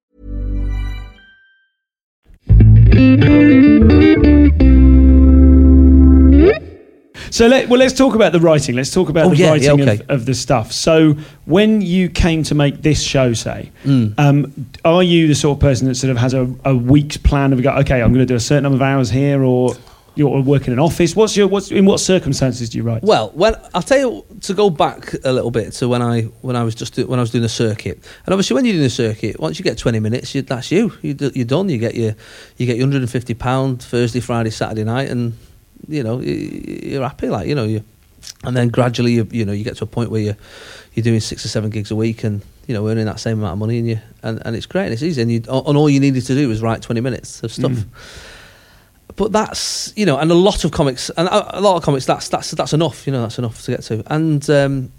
So let's talk about the writing. Let's talk about the writing of the stuff. So when you came to make this show, say, are you the sort of person that sort of has a week's plan of, okay, I'm going to do a certain number of hours here, or you're working in an office? In what circumstances do you write? Well, I'll tell you, to go back a little bit to when I was doing the circuit, and obviously when you're doing the circuit, once you get 20 minutes, that's you're done. You get your £150 Thursday, Friday, Saturday night, and you're happy, and then gradually you get to a point where you're doing 6 or 7 gigs a week and earning that same amount of money, and it's great and it's easy, and all you needed to do was write 20 minutes of stuff. But that's and a lot of comics that's enough. That's enough to get to. And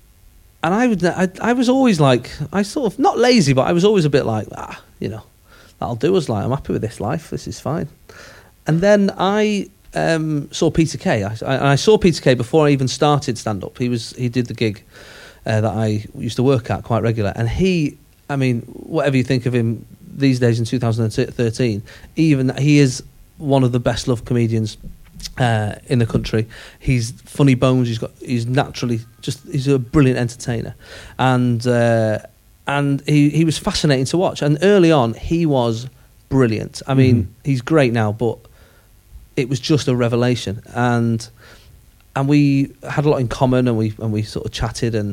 I was always like, I sort of, not lazy, but I was always a bit like, that'll do us. Like, I'm happy with this life. This is fine. And then I saw Peter Kay. I saw Peter Kay before I even started stand up. He did the gig that I used to work at quite regular, and whatever you think of him these days in 2013, he is one of the best loved comedians in the country. He's funny bones. He's naturally he's a brilliant entertainer, and he was fascinating to watch. And early on, he was brilliant. He's great now, but it was just a revelation. And we had a lot in common, and we sort of chatted, and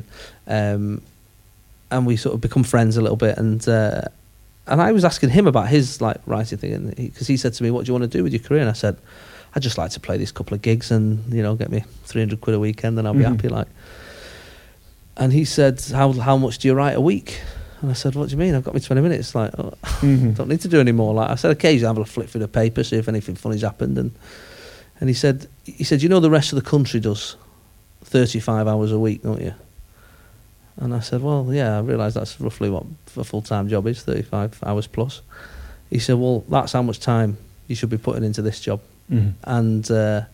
we sort of become friends a little bit. And I was asking him about his writing thing, and because he said to me, "What do you want to do with your career?" And I said, "I'd just like to play these couple of gigs and get me 300 quid a weekend, and I'll be happy." And he said, "How much do you write a week?" And I said, "What do you mean? I've got me 20 minutes. Don't need to do any more." I said, occasionally I have a flick through the paper, see if anything funny's happened. And he said, the rest of the country does 35 hours a week, don't you? And I said, well, yeah, I realise that's roughly what a full-time job is, 35 hours plus. He said, well, that's how much time you should be putting into this job. And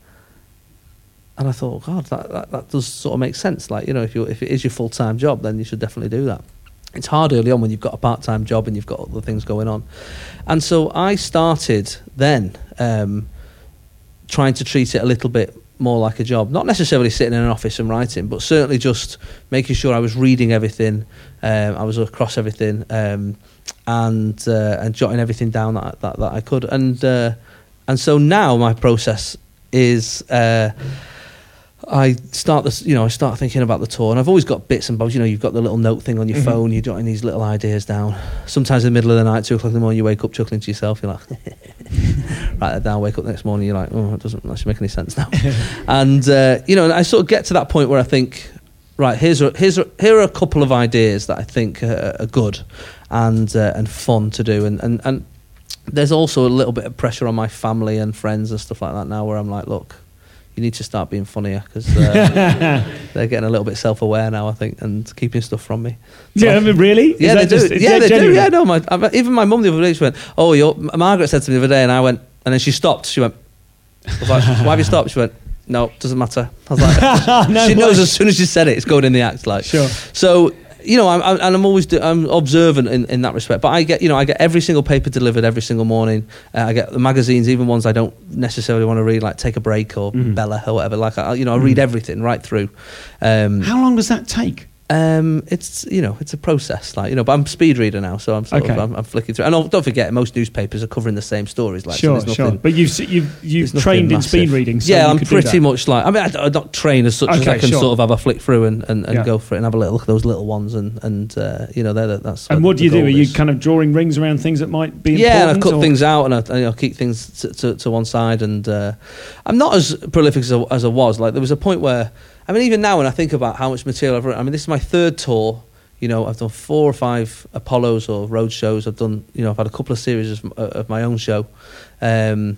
I thought, God, that does sort of make sense. If it is your full-time job, then you should definitely do that. It's hard early on when you've got a part-time job and you've got other things going on. And so I started then trying to treat it a little bit more like a job. Not necessarily sitting in an office and writing, but certainly just making sure I was reading everything, I was across everything, and jotting everything down that I could. And so now my process is I start thinking about the tour, and I've always got bits and bobs. You've got the little note thing on your phone. You're jotting these little ideas down. Sometimes in the middle of the night, 2:00 in the morning, you wake up chuckling to yourself. You're like, write that down. Wake up the next morning, you're like, oh, it doesn't actually make any sense now. And and I sort of get to that point where I think, right, here are a couple of ideas that I think are good and fun to do, and there's also a little bit of pressure on my family and friends and stuff like that now, where I'm like, look, you need to start being funnier, because they're getting a little bit self-aware now, I think, and keeping stuff from me. So yeah, I mean, really? Yeah, they do. They do. Yeah, no, even my mum the other day, she went, oh, Margaret said to me the other day, and I went, and then she stopped. She went, I was like, why have you stopped? She went, no, doesn't matter. I was like, no, she knows as soon as she said it, it's going in the act. Like, sure. So, I'm always I'm observant in that respect. But I get every single paper delivered every single morning. I get the magazines, even ones I don't necessarily want to read, like Take a Break or Bella or whatever. Like, I read everything right through. How long does that take? It's a process, like, but I'm a speed reader now, so I'm I'm flicking through. And don't forget, most newspapers are covering the same stories. Like, sure, so sure. But you've trained in speed reading. So I'm pretty much like. I mean, I'm not trained as such as I can sort of have a flick through and go for it and have a little look at those little ones and that's. And what do you do? Are you kind of drawing rings around things that might be important? Yeah, and I cut things out and I keep things to one side, and I'm not as prolific as I was. Like, there was a point where, I mean, even now when I think about how much material I've written, I mean, this is my third tour. I've done 4 or 5 Apollos or road shows. I've done, I've had a couple of series of my own show. I've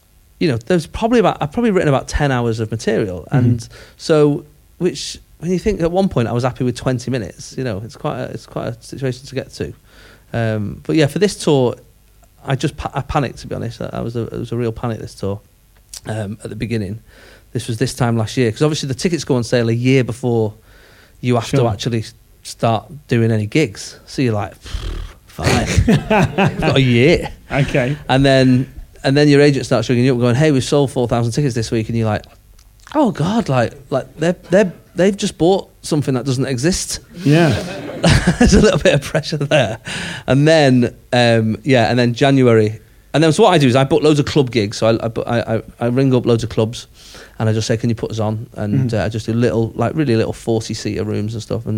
probably written about 10 hours of material, and so, which, when you think, at one point I was happy with 20 minutes. It's quite a situation to get to. But yeah, for this tour, I panicked, to be honest. It was a real panic, this tour, at the beginning. This was this time last year, because obviously the tickets go on sale a year before you have to actually start doing any gigs. So you're like, fine, I've got a year. Okay. And then your agent starts ringing you up going, hey, we've sold 4,000 tickets this week, and you're like, oh God, like they've just bought something that doesn't exist. Yeah. There's a little bit of pressure there. And then and then January. And then so what I do is I book loads of club gigs. So I ring up loads of clubs, and I just say, can you put us on? And I just do really little 40-seater rooms and stuff.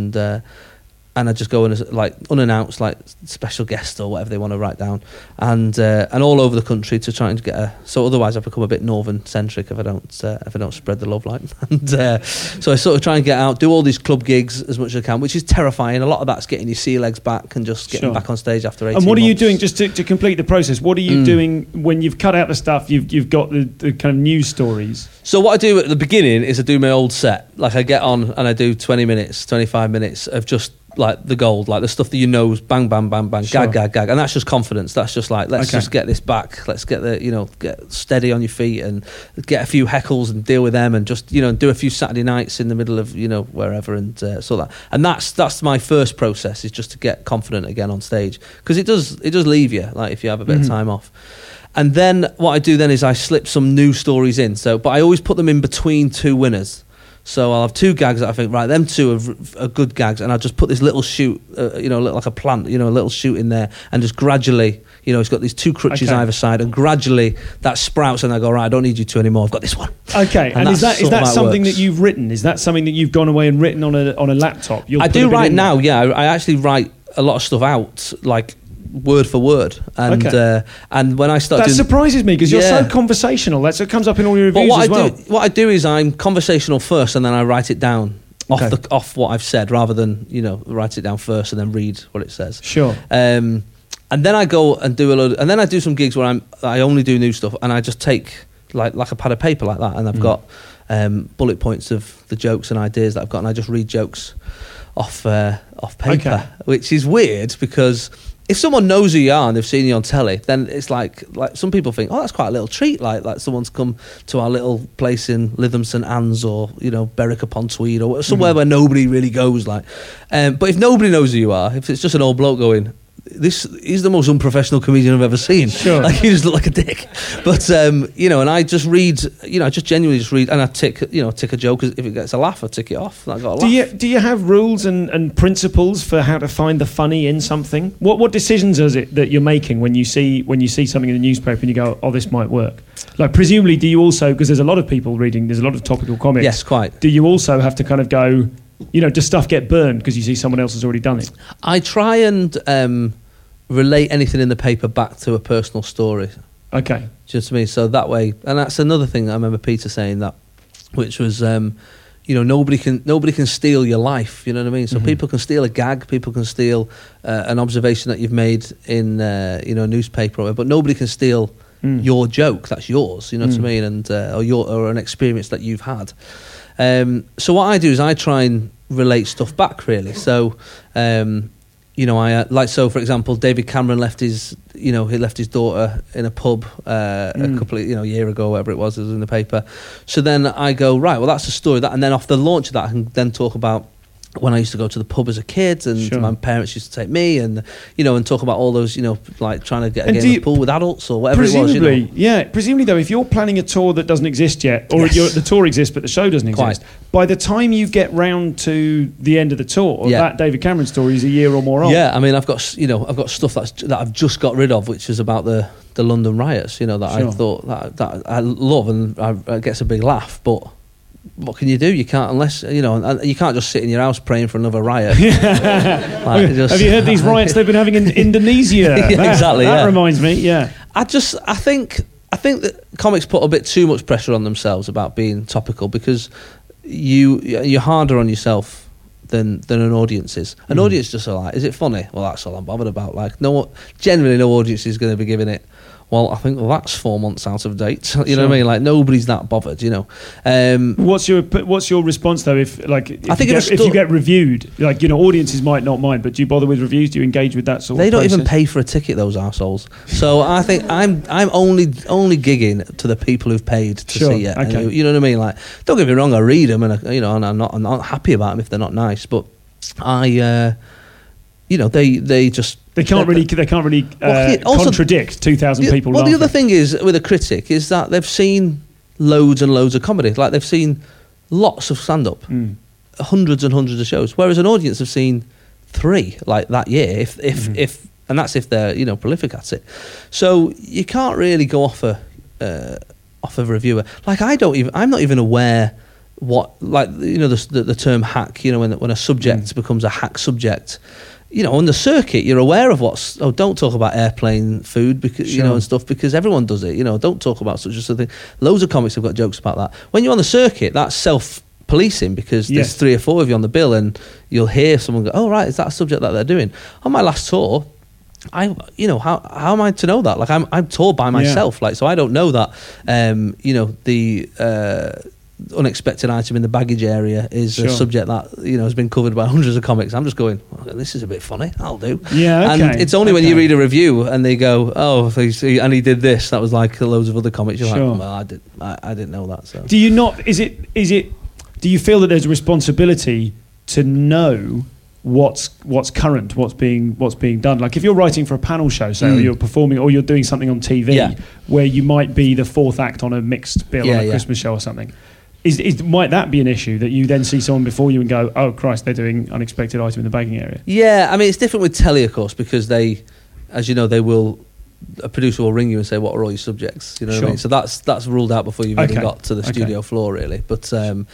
And I just go in as, like, unannounced, like, special guest or whatever they want to write down, and all over the country to try and get so otherwise I become a bit northern centric if I don't spread the love, like. And so I sort of try and get out, do all these club gigs as much as I can, which is terrifying. A lot of that's getting your sea legs back and just getting back on stage after 18 months. And what are you doing, just to complete the process, what are you doing when you've cut out the stuff, you've got the kind of news stories? So what I do at the beginning is I do my old set. Like, I get on and I do 20 minutes, 25 minutes of just, like, the gold, like the stuff that you know is bang, bang, bang, bang, sure. gag, and that's just confidence. That's just like, let's just get this back. Let's get get steady on your feet and get a few heckles and deal with them, and just do a few Saturday nights in the middle of wherever, and so that. And that's my first process, is just to get confident again on stage, because it does leave you, like, if you have a bit of time off. And then what I do then is I slip some new stories in. But I always put them in between 2 winners. So I'll have 2 gags that I think, right, them 2 are good gags, and I'll just put this little shoot, like a plant, a little shoot in there, and just gradually, it's got these 2 crutches either side, and gradually that sprouts, and I go, right, I don't need you 2 anymore, I've got this one. Okay, and is that something that you've written? Is that something that you've gone away and written on a laptop? I do right now, yeah. I actually write a lot of stuff out, like, word for word, and when I start, that surprises me, because you're so conversational. It comes up in all your reviews as well. What I do is I'm conversational first, and then I write it down off what I've said, rather than write it down first and then read what it says. Sure. And then I go and do and then I do some gigs where I only do new stuff, and I just take like a pad of paper like that, and I've got bullet points of the jokes and ideas that I've got, and I just read jokes off paper, which is weird, because if someone knows who you are and they've seen you on telly, then it's like some people think, oh, that's quite a little treat, like someone's come to our little place in Lytham St Anne's, or Berwick upon Tweed, or somewhere where nobody really goes, like. But if nobody knows who you are, if it's just an old bloke going, he's the most unprofessional comedian I've ever seen. Sure. Like, he just looked like a dick. But you know, and I just read, you know, I just genuinely just read, and I tick a joke. If it gets a laugh, I tick it off. I got a laugh. Do you have rules and principles for how to find the funny in something? What decisions is it that you're making when you see something in the newspaper and you go, oh, this might work? Like, presumably, do you also, because there's a lot of people reading, there's a lot of topical comics. Yes, quite. Do you also have to kind of go, you know, does stuff get burned because you see someone else has already done it? I try and relate anything in the paper back to a personal story. Okay. Do you know what I mean? So that way, and that's another thing I remember Peter saying that, which was, you know, nobody can steal your life. You know what I mean? So people can steal a gag, people can steal an observation that you've made in you know, a newspaper, or whatever, but nobody can steal your joke. That's yours. You know what I mean? And or an experience that you've had. So what I do is I try and relate stuff back, really. So. You know, I like, so for example, David Cameron left his daughter in a pub a couple of, year ago, whatever it was in the paper. So then I go, right, well, that's a story that, and then off the launch of that, I can then talk about when I used to go to the pub as a kid, and my parents used to take me, and you know, and talk about all those, you know, like trying to get a game of pool with adults or whatever it was. Presumably, you know? Yeah. Presumably, though, if you're planning a tour that doesn't exist yet, or the tour exists but the show doesn't exist, by the time you get round to the end of the tour, that David Cameron story is a year or more old. Yeah, I mean, I've got stuff that I've just got rid of, which is about the London riots. You know, that I thought that I love, and it gets a big laugh, but. What can you do? You can't, unless, you know, and you can't just sit in your house praying for another riot. Have you heard these riots they've been having in Indonesia? Exactly. That reminds me. Yeah. I think that comics put a bit too much pressure on themselves about being topical, because you're harder on yourself than an audience is. An audience just are like, is it funny? Well, that's all I'm bothered about. Like, generally no audience is going to be giving it. Well, I think that's 4 months out of date. You know what I mean? Like, nobody's that bothered. You know. What's your response though? If you get reviewed, like, you know, audiences might not mind, but do you bother with reviews? Do you engage with that sort? They of don't process? even pay for a ticket, those arseholes. So I think I'm only gigging to the people who've paid to see it. Okay. You know what I mean? Like, don't get me wrong, I read them, and and I'm not happy about them if they're not nice, but you know, they just. They can't really contradict 2,000 people. Well, laughing. the other thing is with a critic is that they've seen loads and loads of comedy. Like, they've seen lots of stand-up, hundreds and hundreds of shows, whereas an audience have seen 3 like that year, if and that's if they're, you know, prolific at it. So you can't really go off a reviewer. Like, I'm not even aware what, like, you know, the term hack. You know, when a subject becomes a hack subject. You know, on the circuit, you're aware of don't talk about airplane food, because you know, and stuff, because everyone does it. You know, don't talk about such a thing. Loads of comics have got jokes about that. When you're on the circuit, that's self-policing, because there's 3 or 4 of you on the bill, and you'll hear someone go, "Oh, right, is that a subject that they're doing?" On my last tour, how am I to know that? Like, I'm toured by myself, like, so I don't know that. You know, the unexpected item in the baggage area is a subject that, you know, has been covered by hundreds of comics. I'm just going, well, this is a bit funny, I'll do. Yeah, okay. And it's only when you read a review and they go, oh, and he did this, that was like loads of other comics, you're like, well, I didn't know that. So do you not, is it do you feel that there's a responsibility to know what's current, what's being done? Like, if you're writing for a panel show, say, or you're performing, or you're doing something on TV where you might be the 4th act on a mixed bill on a Christmas show or something, might that be an issue, that you then see someone before you and go, oh Christ, they're doing unexpected item in the bagging area? Yeah, I mean, it's different with telly, of course, because they, as you know, a producer will ring you and say, what are all your subjects? You know what I mean? So that's ruled out before you've even got to the studio floor, really. But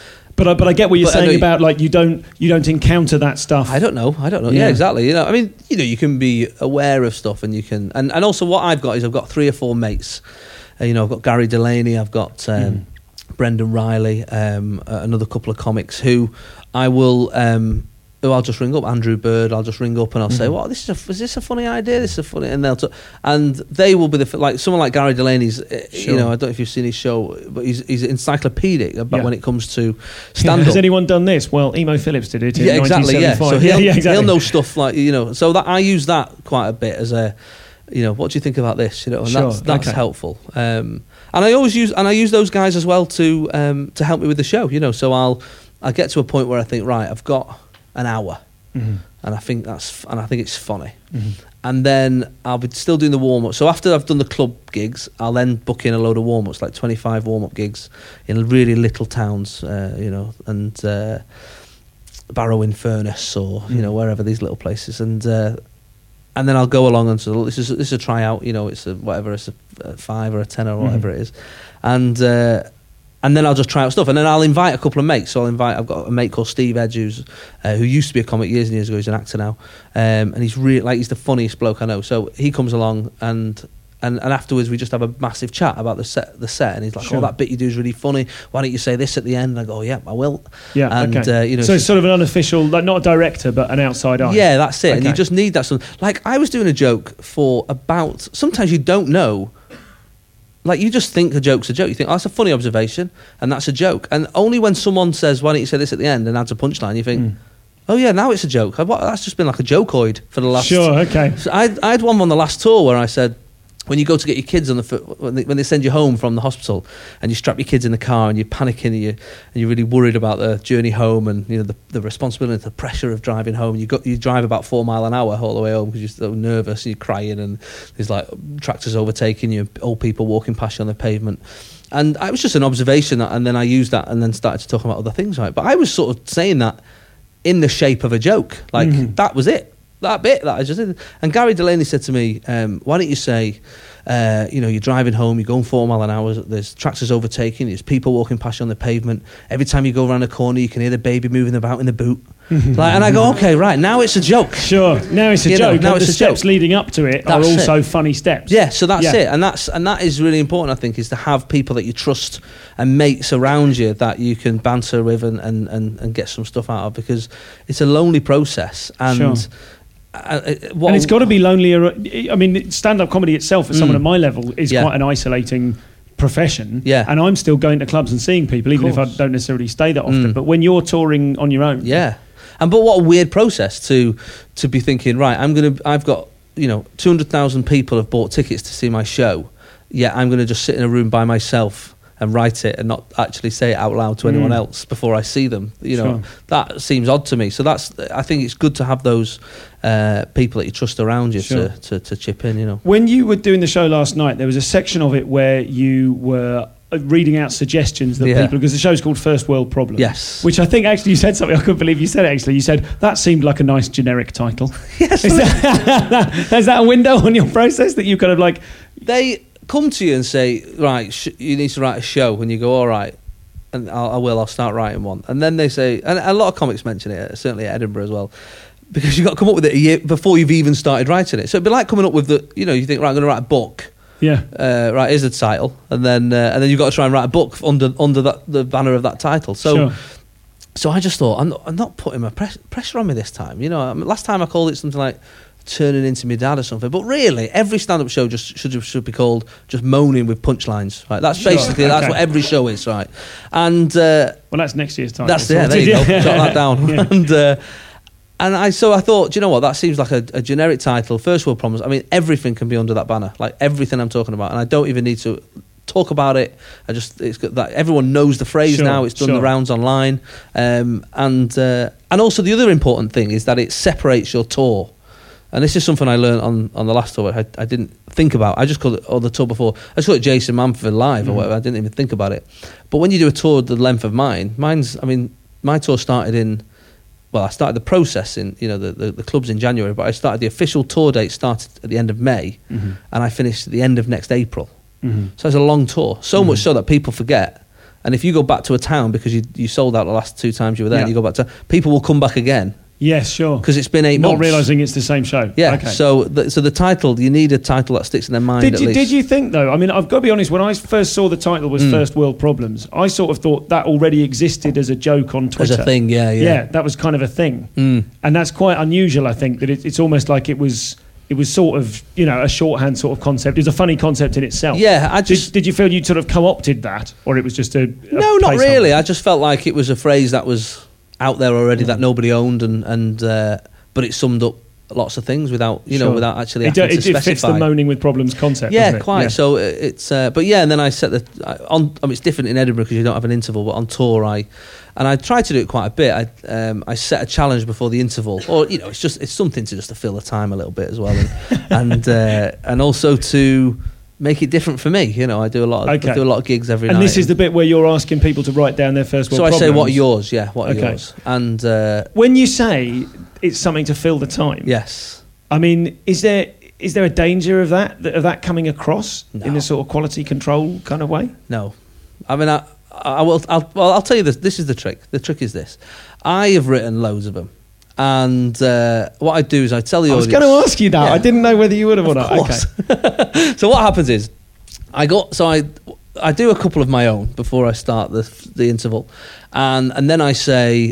I get what you're saying about, like, you don't encounter that stuff. I don't know. Yeah, exactly. You know, I mean, you know, you can be aware of stuff, and you can, and also what I've got 3 or 4 mates. You know, I've got Gary Delaney, I've got Brendan Riley, another couple of comics who I will, who I'll just ring up. Andrew Bird, I'll just ring up and I'll say, "What? Is this a funny idea? This is a funny," and and they will be like someone like Gary Delaney's. You know, I don't know if you've seen his show, but he's encyclopedic about when it comes to stand-up. Has anyone done this? Well, Emo Phillips did it. In exactly. 1975. So he'll know stuff, like, you know. So that I use that quite a bit as a, you know, what do you think about this? You know, and that's helpful. And I use those guys as well to help me with the show. You know, so I get to a point where I think, right, I've got an hour, and I think it's funny, And then I'll be still doing the warm-up. So after I've done the club gigs, I'll then book in a load of warm-ups, like 25 warm-up gigs in really little towns, and Barrow-in-Furness or, wherever, these little places. And then I'll go along and say, this is a tryout, it's a 5 or a 10 or whatever it is. And then I'll just try out stuff, and then I'll invite a couple of mates. So I've got a mate called Steve Edge, who used to be a comic years and years ago. He's an actor now, and he's really he's the funniest bloke I know. So he comes along, and afterwards we just have a massive chat about the set. And he's like, "Oh, that bit you do is really funny. Why don't you say this at the end?" And I go, "Yeah, I will." Yeah, and okay. So it's sort of an unofficial, like not a director, but an outside eye. Yeah, that's it. Okay. And you just need that. Like I was doing a joke for about. Sometimes you don't know. Like, you just think a joke's a joke. You think, that's a funny observation, and that's a joke. And only when someone says, why don't you say this at the end, and adds a punchline, you think, oh, yeah, now it's a joke. That's just been like a jokeoid for the last... Sure, okay. So I had one on the last tour where I said, when you go to get your kids when they send you home from the hospital, and you strap your kids in the car, and you're panicking, and you're really worried about the journey home, and the responsibility, the pressure of driving home. You drive about 4 miles an hour all the way home because you're so nervous, and you're crying, and there's like tractors overtaking you, old people walking past you on the pavement. And it was just an observation, and then I used that, and then started to talk about other things, right? But I was sort of saying that in the shape of a joke, like that was it. That bit that I just did. And Gary Delaney said to me, why don't you say, you're driving home, you're going 4 miles an hour, there's tractors overtaking, there's people walking past you on the pavement. Every time you go around a corner, you can hear the baby moving about in the boot. And I go, okay, right, now it's a joke. Sure, now it's a joke. Now the steps leading up to it are also funny steps. Yeah, so that's it. And that is really important, I think, is to have people that you trust and mates around you that you can banter with and get some stuff out of, because it's a lonely process. And sure. And it's got to be lonelier. I mean, stand-up comedy itself, at someone at my level, is quite an isolating profession. Yeah. And I'm still going to clubs and seeing people, even if I don't necessarily stay that often. But when you're touring on your own, but what a weird process to be thinking, right, I've got 200,000 people have bought tickets to see my show. Yeah, I'm going to just sit in a room by myself and write it and not actually say it out loud to anyone else before I see them. Sure. That seems odd to me. So I think it's good to have those people that you trust around you to chip in, When you were doing the show last night, there was a section of it where you were reading out suggestions that people, because the show's called First World Problems. Yes. Which I think actually you said something, I couldn't believe you said it actually. You said, that seemed like a nice generic title. Yes. Is that a window on your process that you kind of like... They come to you and say, right, you need to write a show, and you go, all right, and I'll start writing one. And then they say, and a lot of comics mention it, certainly at Edinburgh as well, because you've got to come up with it a year before you've even started writing it. So it'd be like coming up with you think, right, I'm going to write a book. Yeah. Right, here's the title, and then you've got to try and write a book under the banner of that title. So, so I just thought, I'm not putting my pressure on me this time. Last time I called it something like turning into my dad or something, but really every stand-up show just should be called just moaning with punchlines, right? That's basically that's what every show is, right? And well, that's next year's title. That's there you go. Jot that down. And I thought, do you know what? That seems like a generic title. First World Problems. I mean, everything can be under that banner, like everything I'm talking about, and I don't even need to talk about it. It's got that everyone knows the phrase now. It's done the rounds online, and also the other important thing is that it separates your tour. And this is something I learned on the last tour. I didn't think about. I just called it, or the tour before, I just called it Jason Manford Live or whatever. I didn't even think about it. But when you do a tour the length of my tour started I started the process in, the clubs in January, but I started the official tour date started at the end of May, and I finished at the end of next April. So it's a long tour, so much so that people forget. And if you go back to a town because you sold out the last 2 times you were there, and you go back to, people will come back again. Yes, sure. Because it's been 8 months. Not realising it's the same show. Yeah. Okay. So the title, you need a title that sticks in their mind at least. Did you think, though, I mean, I've got to be honest, when I first saw the title was First World Problems, I sort of thought that already existed as a joke on Twitter. As a thing, yeah. Yeah, that was kind of a thing. And that's quite unusual, I think, that it's almost like it was sort of, a shorthand sort of concept. It was a funny concept in itself. Yeah, Did you feel you'd sort of co-opted that, or it was just a No, not really. I just felt like it was a phrase that was out there already that nobody owned, and but it summed up lots of things without Sure. without actually It having to specify. fits the moaning with problems concept. Yeah, doesn't it? quite. Yeah. So it's but yeah, and then I set it's different in Edinburgh because you don't have an interval, but on tour I try to do it quite a bit. I set a challenge before the interval, or it's something to fill the time a little bit as well, and also to make it different for me. I do a lot of gigs every night. And this is the bit where you're asking people to write down their first world so I problems. say, what are yours? Yeah, what are Okay. yours? And When you say it's something to fill the time, yes. I mean, is there a danger of that coming across No. in a sort of quality control kind of way? No, I mean I'll tell you this. This is the trick. The trick is this: I have written loads of them, and what I do is I tell the I was audience. going to ask you that. Yeah. I didn't know whether you would have or not. Of course. Okay. So what happens is, I do a couple of my own before I start the interval, and then I say.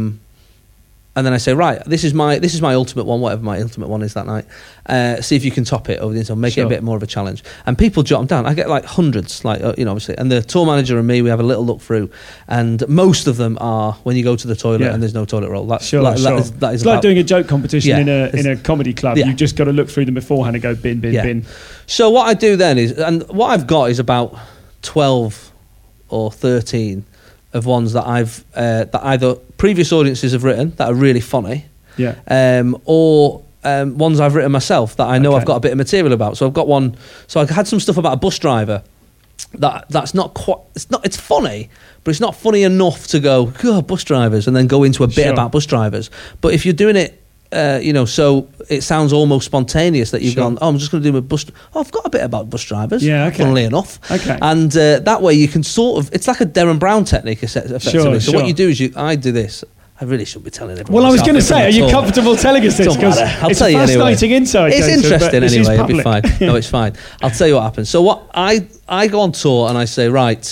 Right, this is my ultimate one, whatever my ultimate one is that night. See if you can top it over the interval, make it a bit more of a challenge. And people jot them down. I get like hundreds, obviously. And the tour manager and me, we have a little look through, and most of them are when you go to the toilet and there's no toilet roll. That's Sure. That is it's like doing a joke competition in a comedy club. Yeah. You've just got to look through them beforehand and go bin, bin, bin. So what I do then is, and what I've got is about 12 or 13 of ones that that either previous audiences have written that are really funny, or ones I've written myself that I know I've got a bit of material about. So I've got one. So I had some stuff about a bus driver that's not quite. It's funny, but it's not funny enough to go, God, bus drivers, and then go into a bit about bus drivers. But if you're doing it, so it sounds almost spontaneous that you've gone, I'm just going to do a bus. I've got a bit about bus drivers. Yeah, okay. Funnily enough. Okay. And that way you can sort of, it's like a Darren Brown technique, effectively. So what you do is I do this. I really shouldn't be telling everyone. Well, I was going to say, are you comfortable telling us this? Because I'll it's tell a you fascinating anyway. insight. It's Jason, interesting but this anyway. is It'll be fine. public. No, it's fine. I'll tell you what happens. So what I go on tour and I say, right,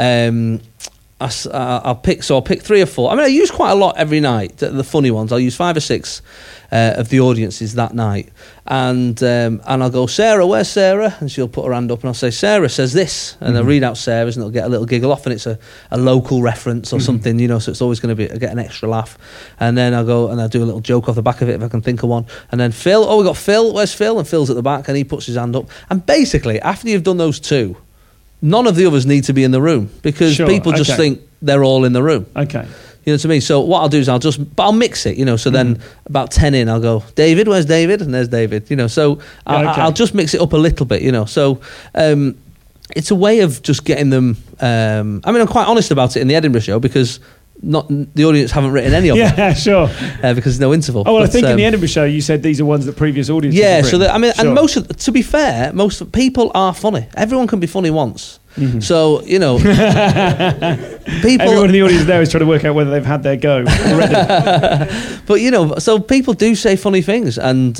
I'll pick 3 or 4. I mean, I use quite a lot every night. The funny ones. I'll use 5 or 6 of the audiences that night, and I'll go, Sarah, where's Sarah? And she'll put her hand up, and I'll say, Sarah says this, and I'll read out Sarah's, and it'll get a little giggle off, and it's a local reference or something, so it's always going to get an extra laugh. And then I'll go and I'll do a little joke off the back of it if I can think of one. And then Phil, we got Phil. Where's Phil? And Phil's at the back, and he puts his hand up. And basically, after you've done those 2. None of the others need to be in the room because people just think they're all in the room. Okay. You know what I mean? So what I'll do is I'll mix it, so then about 10 in, I'll go, David, where's David? And there's David, so I'll just mix it up a little bit, So it's a way of just getting them, I'm quite honest about it in the Edinburgh show because the audience haven't written any of them. Yeah, sure. Because there's no interval. Oh, well, I think in the Edinburgh show you said these are ones that previous audiences have so written. and to be fair, most people are funny. Everyone can be funny once. So, people... Everyone in the audience there is trying to work out whether they've had their go already. But, so people do say funny things, and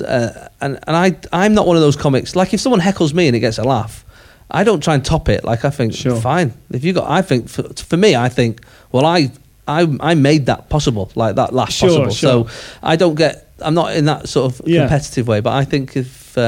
I'm not one of those comics. Like, if someone heckles me and it gets a laugh, I don't try and top it. Like, I think, fine. I think, for me, I think, well, I made that possible, like that laugh possible. So I'm not in that sort of competitive way, but I think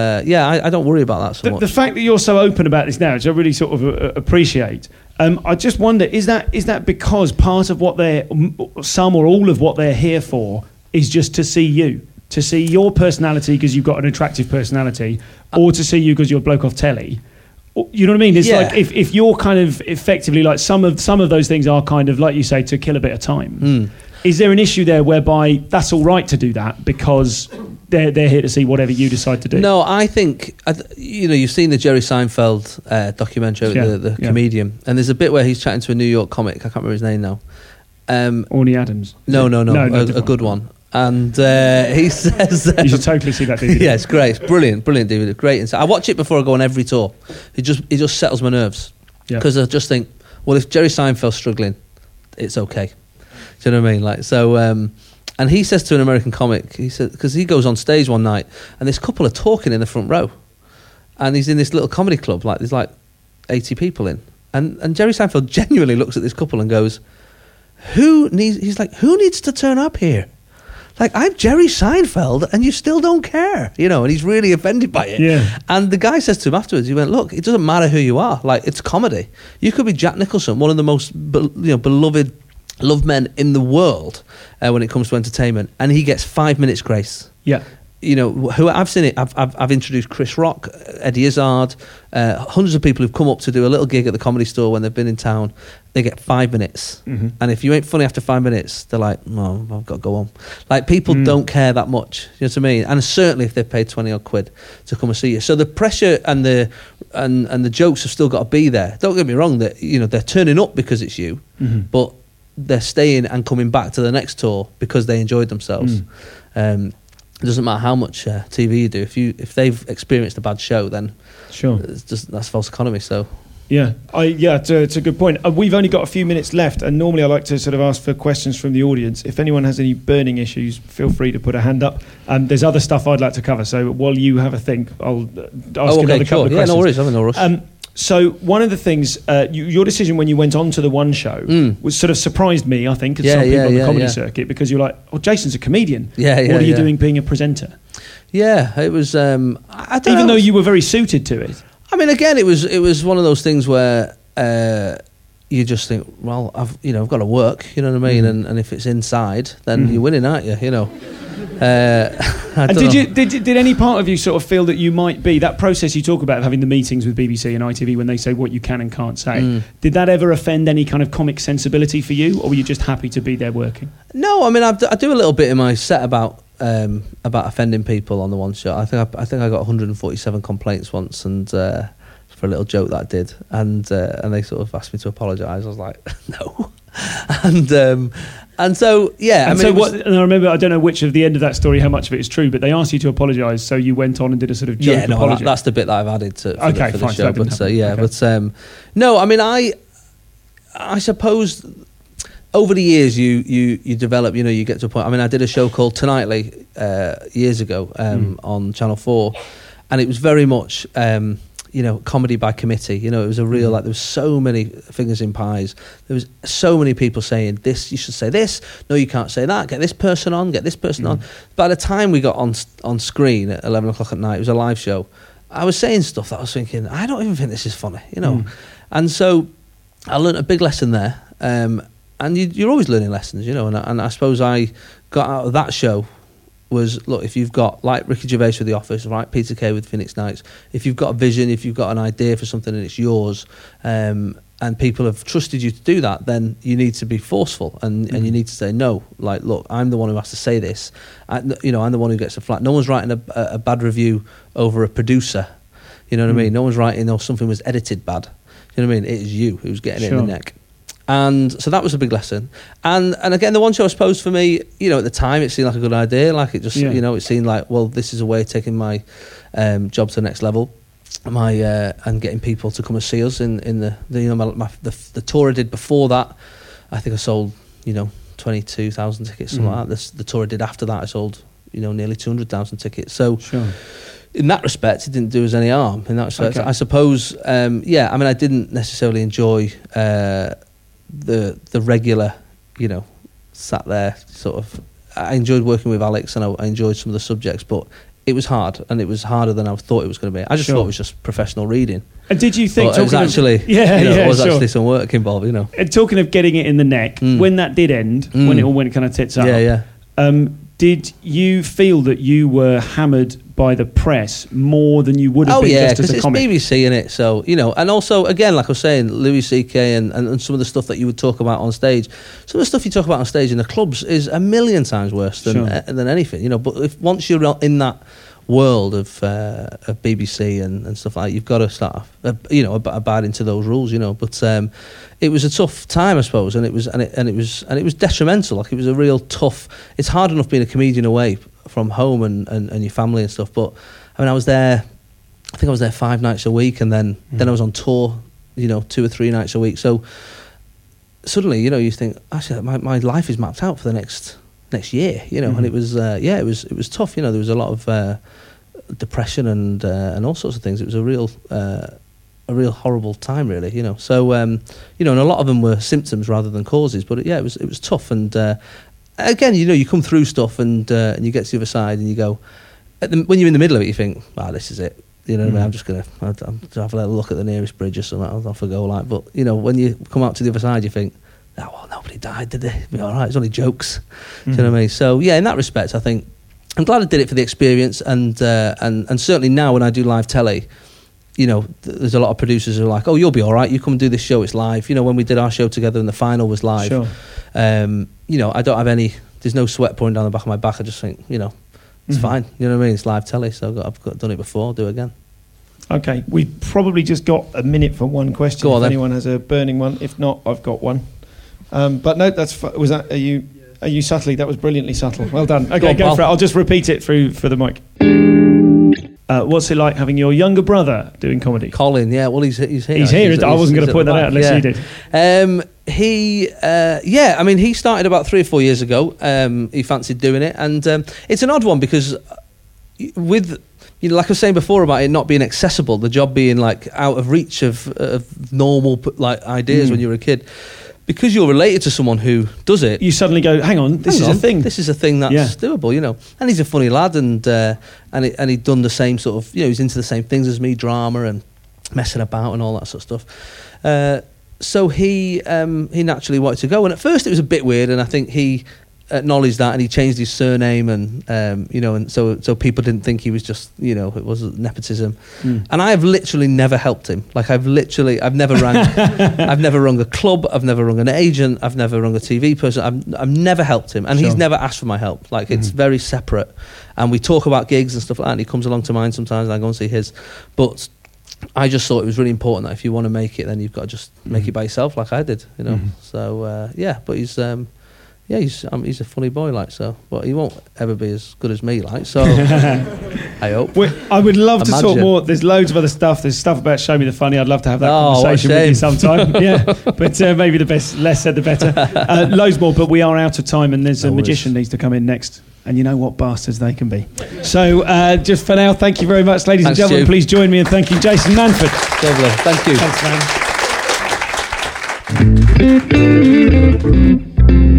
I don't worry about that so much. The fact that you're so open about this now, which I really sort of appreciate. I just wonder, is that because part of what some or all of what they're here for is just to see you, to see your personality because you've got an attractive personality, or to see you because you're a bloke off telly? You know what I mean? It's like if you're kind of effectively like some of those things are kind of like you say to kill a bit of time. Is there an issue there whereby that's all right to do that because they're here to see whatever you decide to do? No, I think you've seen the Jerry Seinfeld documentary, the comedian, and there's a bit where he's chatting to a New York comic. I can't remember his name now. Orny Adams. No, a good one. And he says... you should totally see that DVD. Yeah, it's great. It's brilliant DVD. Great insight. I watch it before I go on every tour. It just settles my nerves. Because I just think, well, if Jerry Seinfeld's struggling, it's okay. Do you know what I mean? Like, so... and he says to an American comic, he said, because he goes on stage one night, and this couple are talking in the front row. And he's in this little comedy club, like there's like 80 people in. And Jerry Seinfeld genuinely looks at this couple and goes, who needs to turn up here? Like, I'm Jerry Seinfeld and you still don't care, and he's really offended by it. Yeah. And the guy says to him afterwards, he went, look, it doesn't matter who you are. Like, it's comedy. You could be Jack Nicholson, one of the most beloved loved men in the world when it comes to entertainment, and he gets 5 minutes grace. Yeah. you know, who I've seen it. I've introduced Chris Rock, Eddie Izzard, hundreds of people who've come up to do a little gig at the Comedy Store when they've been in town. They get 5 minutes, and if you ain't funny after 5 minutes, they're like, "No, I've got to go on." Like, people don't care that much. You know what I mean? And certainly if they've paid 20 odd quid to come and see you, so the pressure and the jokes have still got to be there. Don't get me wrong; that, you know, they're turning up because it's you, but they're staying and coming back to the next tour because they enjoyed themselves. It doesn't matter how much TV you do. If they've experienced a bad show, then sure, that's false economy. So. Yeah, it's a good point. We've only got a few minutes left, and normally I like to sort of ask for questions from the audience. If anyone has any burning issues, feel free to put a hand up. There's other stuff I'd like to cover, so while you have a think, I'll ask another couple of questions. Yeah, no worries, I'm in no rush. So one of the things, your decision when you went on to the One Show was sort of surprised me, I think, as some people on the comedy circuit, because you're like, oh, Jason's a comedian. What are you doing being a presenter? Yeah, it was... I don't Even know. though you were very suited to it. I mean, again, it was one of those things where you just think, well, I've got to work, you know what I mean? And if it's inside, then you're winning, aren't you? You know. Did any part of you sort of feel that you might be that process you talk about of having the meetings with BBC and ITV when they say what you can and can't say? Did that ever offend any kind of comic sensibility for you, or were you just happy to be there working? No, I mean, I do a little bit in my set about offending people on the One Show. I think I got 147 complaints once, and for a little joke that I did, and they sort of asked me to apologise. I was like, no, and so yeah. And I remember, I don't know which of the end of that story, how much of it is true, but they asked you to apologise, so you went on and did a sort of joke apology. That's the bit that I've added to for the show. So no, I mean, I suppose. Over the years, you develop, you know, you get to a point. I mean, I did a show called Tonightly years ago on Channel 4, and it was very much, comedy by committee. You know, it was a real, like, there was so many fingers in pies. There was so many people saying, this, you should say this, no, you can't say that, get this person on. By the time we got on screen at 11 o'clock at night, it was a live show, I was saying stuff that I was thinking, I don't even think this is funny, you know. And so I learnt a big lesson there. And you're always learning lessons, you know, and I suppose I got out of that show was, look, if you've got, like Ricky Gervais with The Office, right, Peter Kay with Phoenix Nights, if you've got a vision, if you've got an idea for something and it's yours, and people have trusted you to do that, then you need to be forceful and you need to say, no, like, look, I'm the one who has to say this. I'm the one who gets a flat. No one's writing a bad review over a producer, you know what I mean? No one's writing, something was edited bad. You know what I mean? It is you who's getting it in the neck. And so that was a big lesson. And again, the One Show, I suppose, for me, you know, at the time, it seemed like a good idea. Like, it just, you know, it seemed like, well, this is a way of taking my job to the next level. And getting people to come and see us in the tour I did before that. I think I sold, 22,000 tickets, something like that. The tour I did after that, I sold, nearly 200,000 tickets. So, in that respect, it didn't do us any harm. In that respect, I suppose, I mean, I didn't necessarily enjoy the regular, sat there sort of. I enjoyed working with Alex, and I enjoyed some of the subjects, but it was hard, and it was harder than I thought it was going to be. I just thought it was just professional reading. And did you think it was actually, there was actually some work involved, And talking of getting it in the neck, when that did end, when it all went kind of tits up, did you feel that you were hammered by the press more than you would have been just as a comic? Because it's BBC in it, so, and also, again, like I was saying, Louis C.K. and some of the stuff that you would talk about on stage, some of the stuff you talk about on stage in the clubs is a million times worse than anything, but once you're in that world of BBC and stuff like that, you've got to start, abiding to those rules, but it was a tough time, I suppose, and it was detrimental. Like, it was a real tough. It's hard enough being a comedian away from home and your family and stuff. But I mean, I think I was there 5 nights a week, and then I was on tour, 2 or 3 nights a week. So suddenly, you think, actually, my life is mapped out for the next year, and it was it was tough. There was a lot of depression and all sorts of things. It was a real horrible time, really, So, and a lot of them were symptoms rather than causes. But it was tough. And again, you come through stuff and you get to the other side, and you go, when you're in the middle of it, you think, this is it. What I mean? I'm just gonna have a little look at the nearest bridge or something. I'll off I go, like. But when you come out to the other side, you think, nobody died, did they? All right, it's only jokes. Do you know what I mean? So in that respect, I think I'm glad I did it for the experience, and certainly now when I do live telly, you know, there's a lot of producers who are like, oh, you'll be all right, you come and do this show, it's live. You know, when we did our show together and the final was live, Sure. You know, I don't have any, there's no sweat pouring down the back of my back. I just think, you know, it's fine. You know what I mean? It's live telly, so I've done it before, I'll do it again. Okay, we've probably just got a minute for one question. Go on, if then. anyone has a burning one. If not, I've got one. But no, was that, are you subtly? That was brilliantly subtle. Well done. Okay, go for it. I'll just repeat it for the mic. What's it like having your younger brother doing comedy? Colin, yeah, well, he's here. He's here. I wasn't going to point that out unless you did. I mean, he started about 3 or 4 years ago. He fancied doing it, and it's an odd one because with, you know, like I was saying before about it not being accessible, the job being like out of reach of normal like ideas when you were a kid, because you're related to someone who does it, You suddenly go, hang on, this is a thing. This is a thing that's doable, you know. And he's a funny lad, and he'd done the same sort of, you know, he's into the same things as me, drama and messing about and all that sort of stuff. So he naturally wanted to go, and at first it was a bit weird, and I think he acknowledged that, and he changed his surname, and you know, and so people didn't think he was just, you know, it was nepotism. And I have literally never helped him. Like I've never rung a club, I've never rung an agent, I've never rung a TV person. I've never helped him, and he's never asked for my help. Like it's very separate, and we talk about gigs and stuff like that, and he comes along to mine sometimes, and I go and see his, but I just thought it was really important that if you want to make it, then you've got to just make it by yourself, like I did, you know. So but he's a funny boy, like, so, but he won't ever be as good as me, like, so I hope. I would love to talk more. There's loads of other stuff. There's stuff about Show Me the Funny. I'd love to have that conversation with you sometime. Yeah, but maybe less said the better. Loads more, but we are out of time, and there's a magician needs to come in next. And you know what bastards they can be. So just for now, thank you very much, ladies and gentlemen. Please join me in thanking Jason Manford. Lovely, thank you. Thanks, man.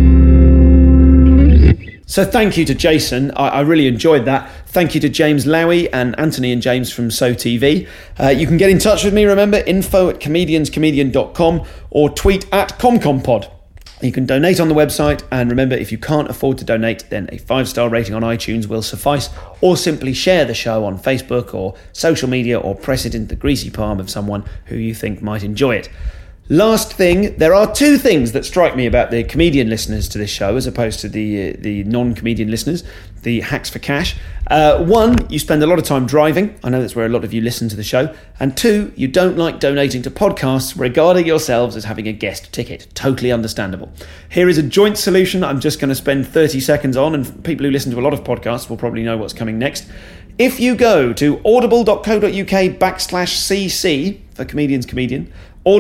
So thank you to Jason. I really enjoyed that. Thank you to James Lowy and Anthony and James from So TV. You can get in touch with me, remember, info@comedianscomedian.com or tweet @ComCompod. You can donate on the website, and remember, if you can't afford to donate, then a 5-star rating on iTunes will suffice, or simply share the show on Facebook or social media, or press it into the greasy palm of someone who you think might enjoy it. Last thing, there are 2 things that strike me about the comedian listeners to this show as opposed to the non-comedian listeners, the hacks for cash. 1, you spend a lot of time driving. I know that's where a lot of you listen to the show. And 2, you don't like donating to podcasts, regarding yourselves as having a guest ticket. Totally understandable. Here is a joint solution I'm just going to spend 30 seconds on, and people who listen to a lot of podcasts will probably know what's coming next. If you go to audible.co.uk/cc for Comedians Comedian,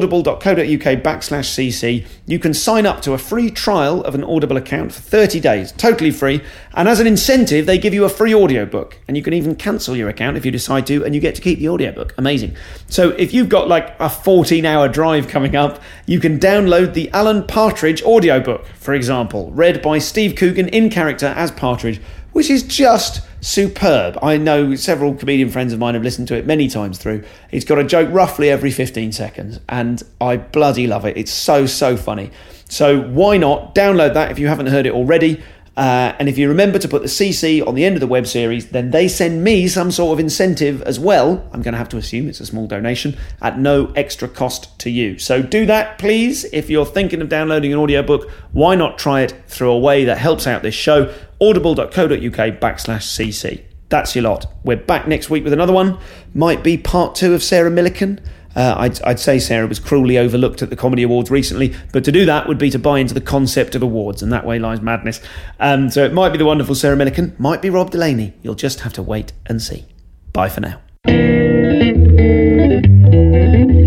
audible.co.uk/cc, you can sign up to a free trial of an Audible account for 30 days, totally free, and as an incentive they give you a free audiobook, and you can even cancel your account if you decide to, and you get to keep the audiobook. Amazing. So if you've got like a 14-hour drive coming up, you can download the Alan Partridge audiobook, for example, read by Steve Coogan in character as Partridge, which is just superb. I know several comedian friends of mine have listened to it many times through. It's got a joke roughly every 15 seconds, and I bloody love it. It's so funny. So why not download that if you haven't heard it already? And if you remember to put the CC on the end of the web series, then they send me some sort of incentive as well. I'm going to have to assume it's a small donation at no extra cost to you. So do that, please. If you're thinking of downloading an audiobook, why not try it through a way that helps out this show? audible.co.uk/cc. That's your lot. We're back next week with another one. Might be part 2 of Sarah Millican. I'd say Sarah was cruelly overlooked at the Comedy Awards recently, but to do that would be to buy into the concept of awards, and that way lies madness. So it might be the wonderful Sarah Millican, might be Rob Delaney. You'll just have to wait and see. Bye for now.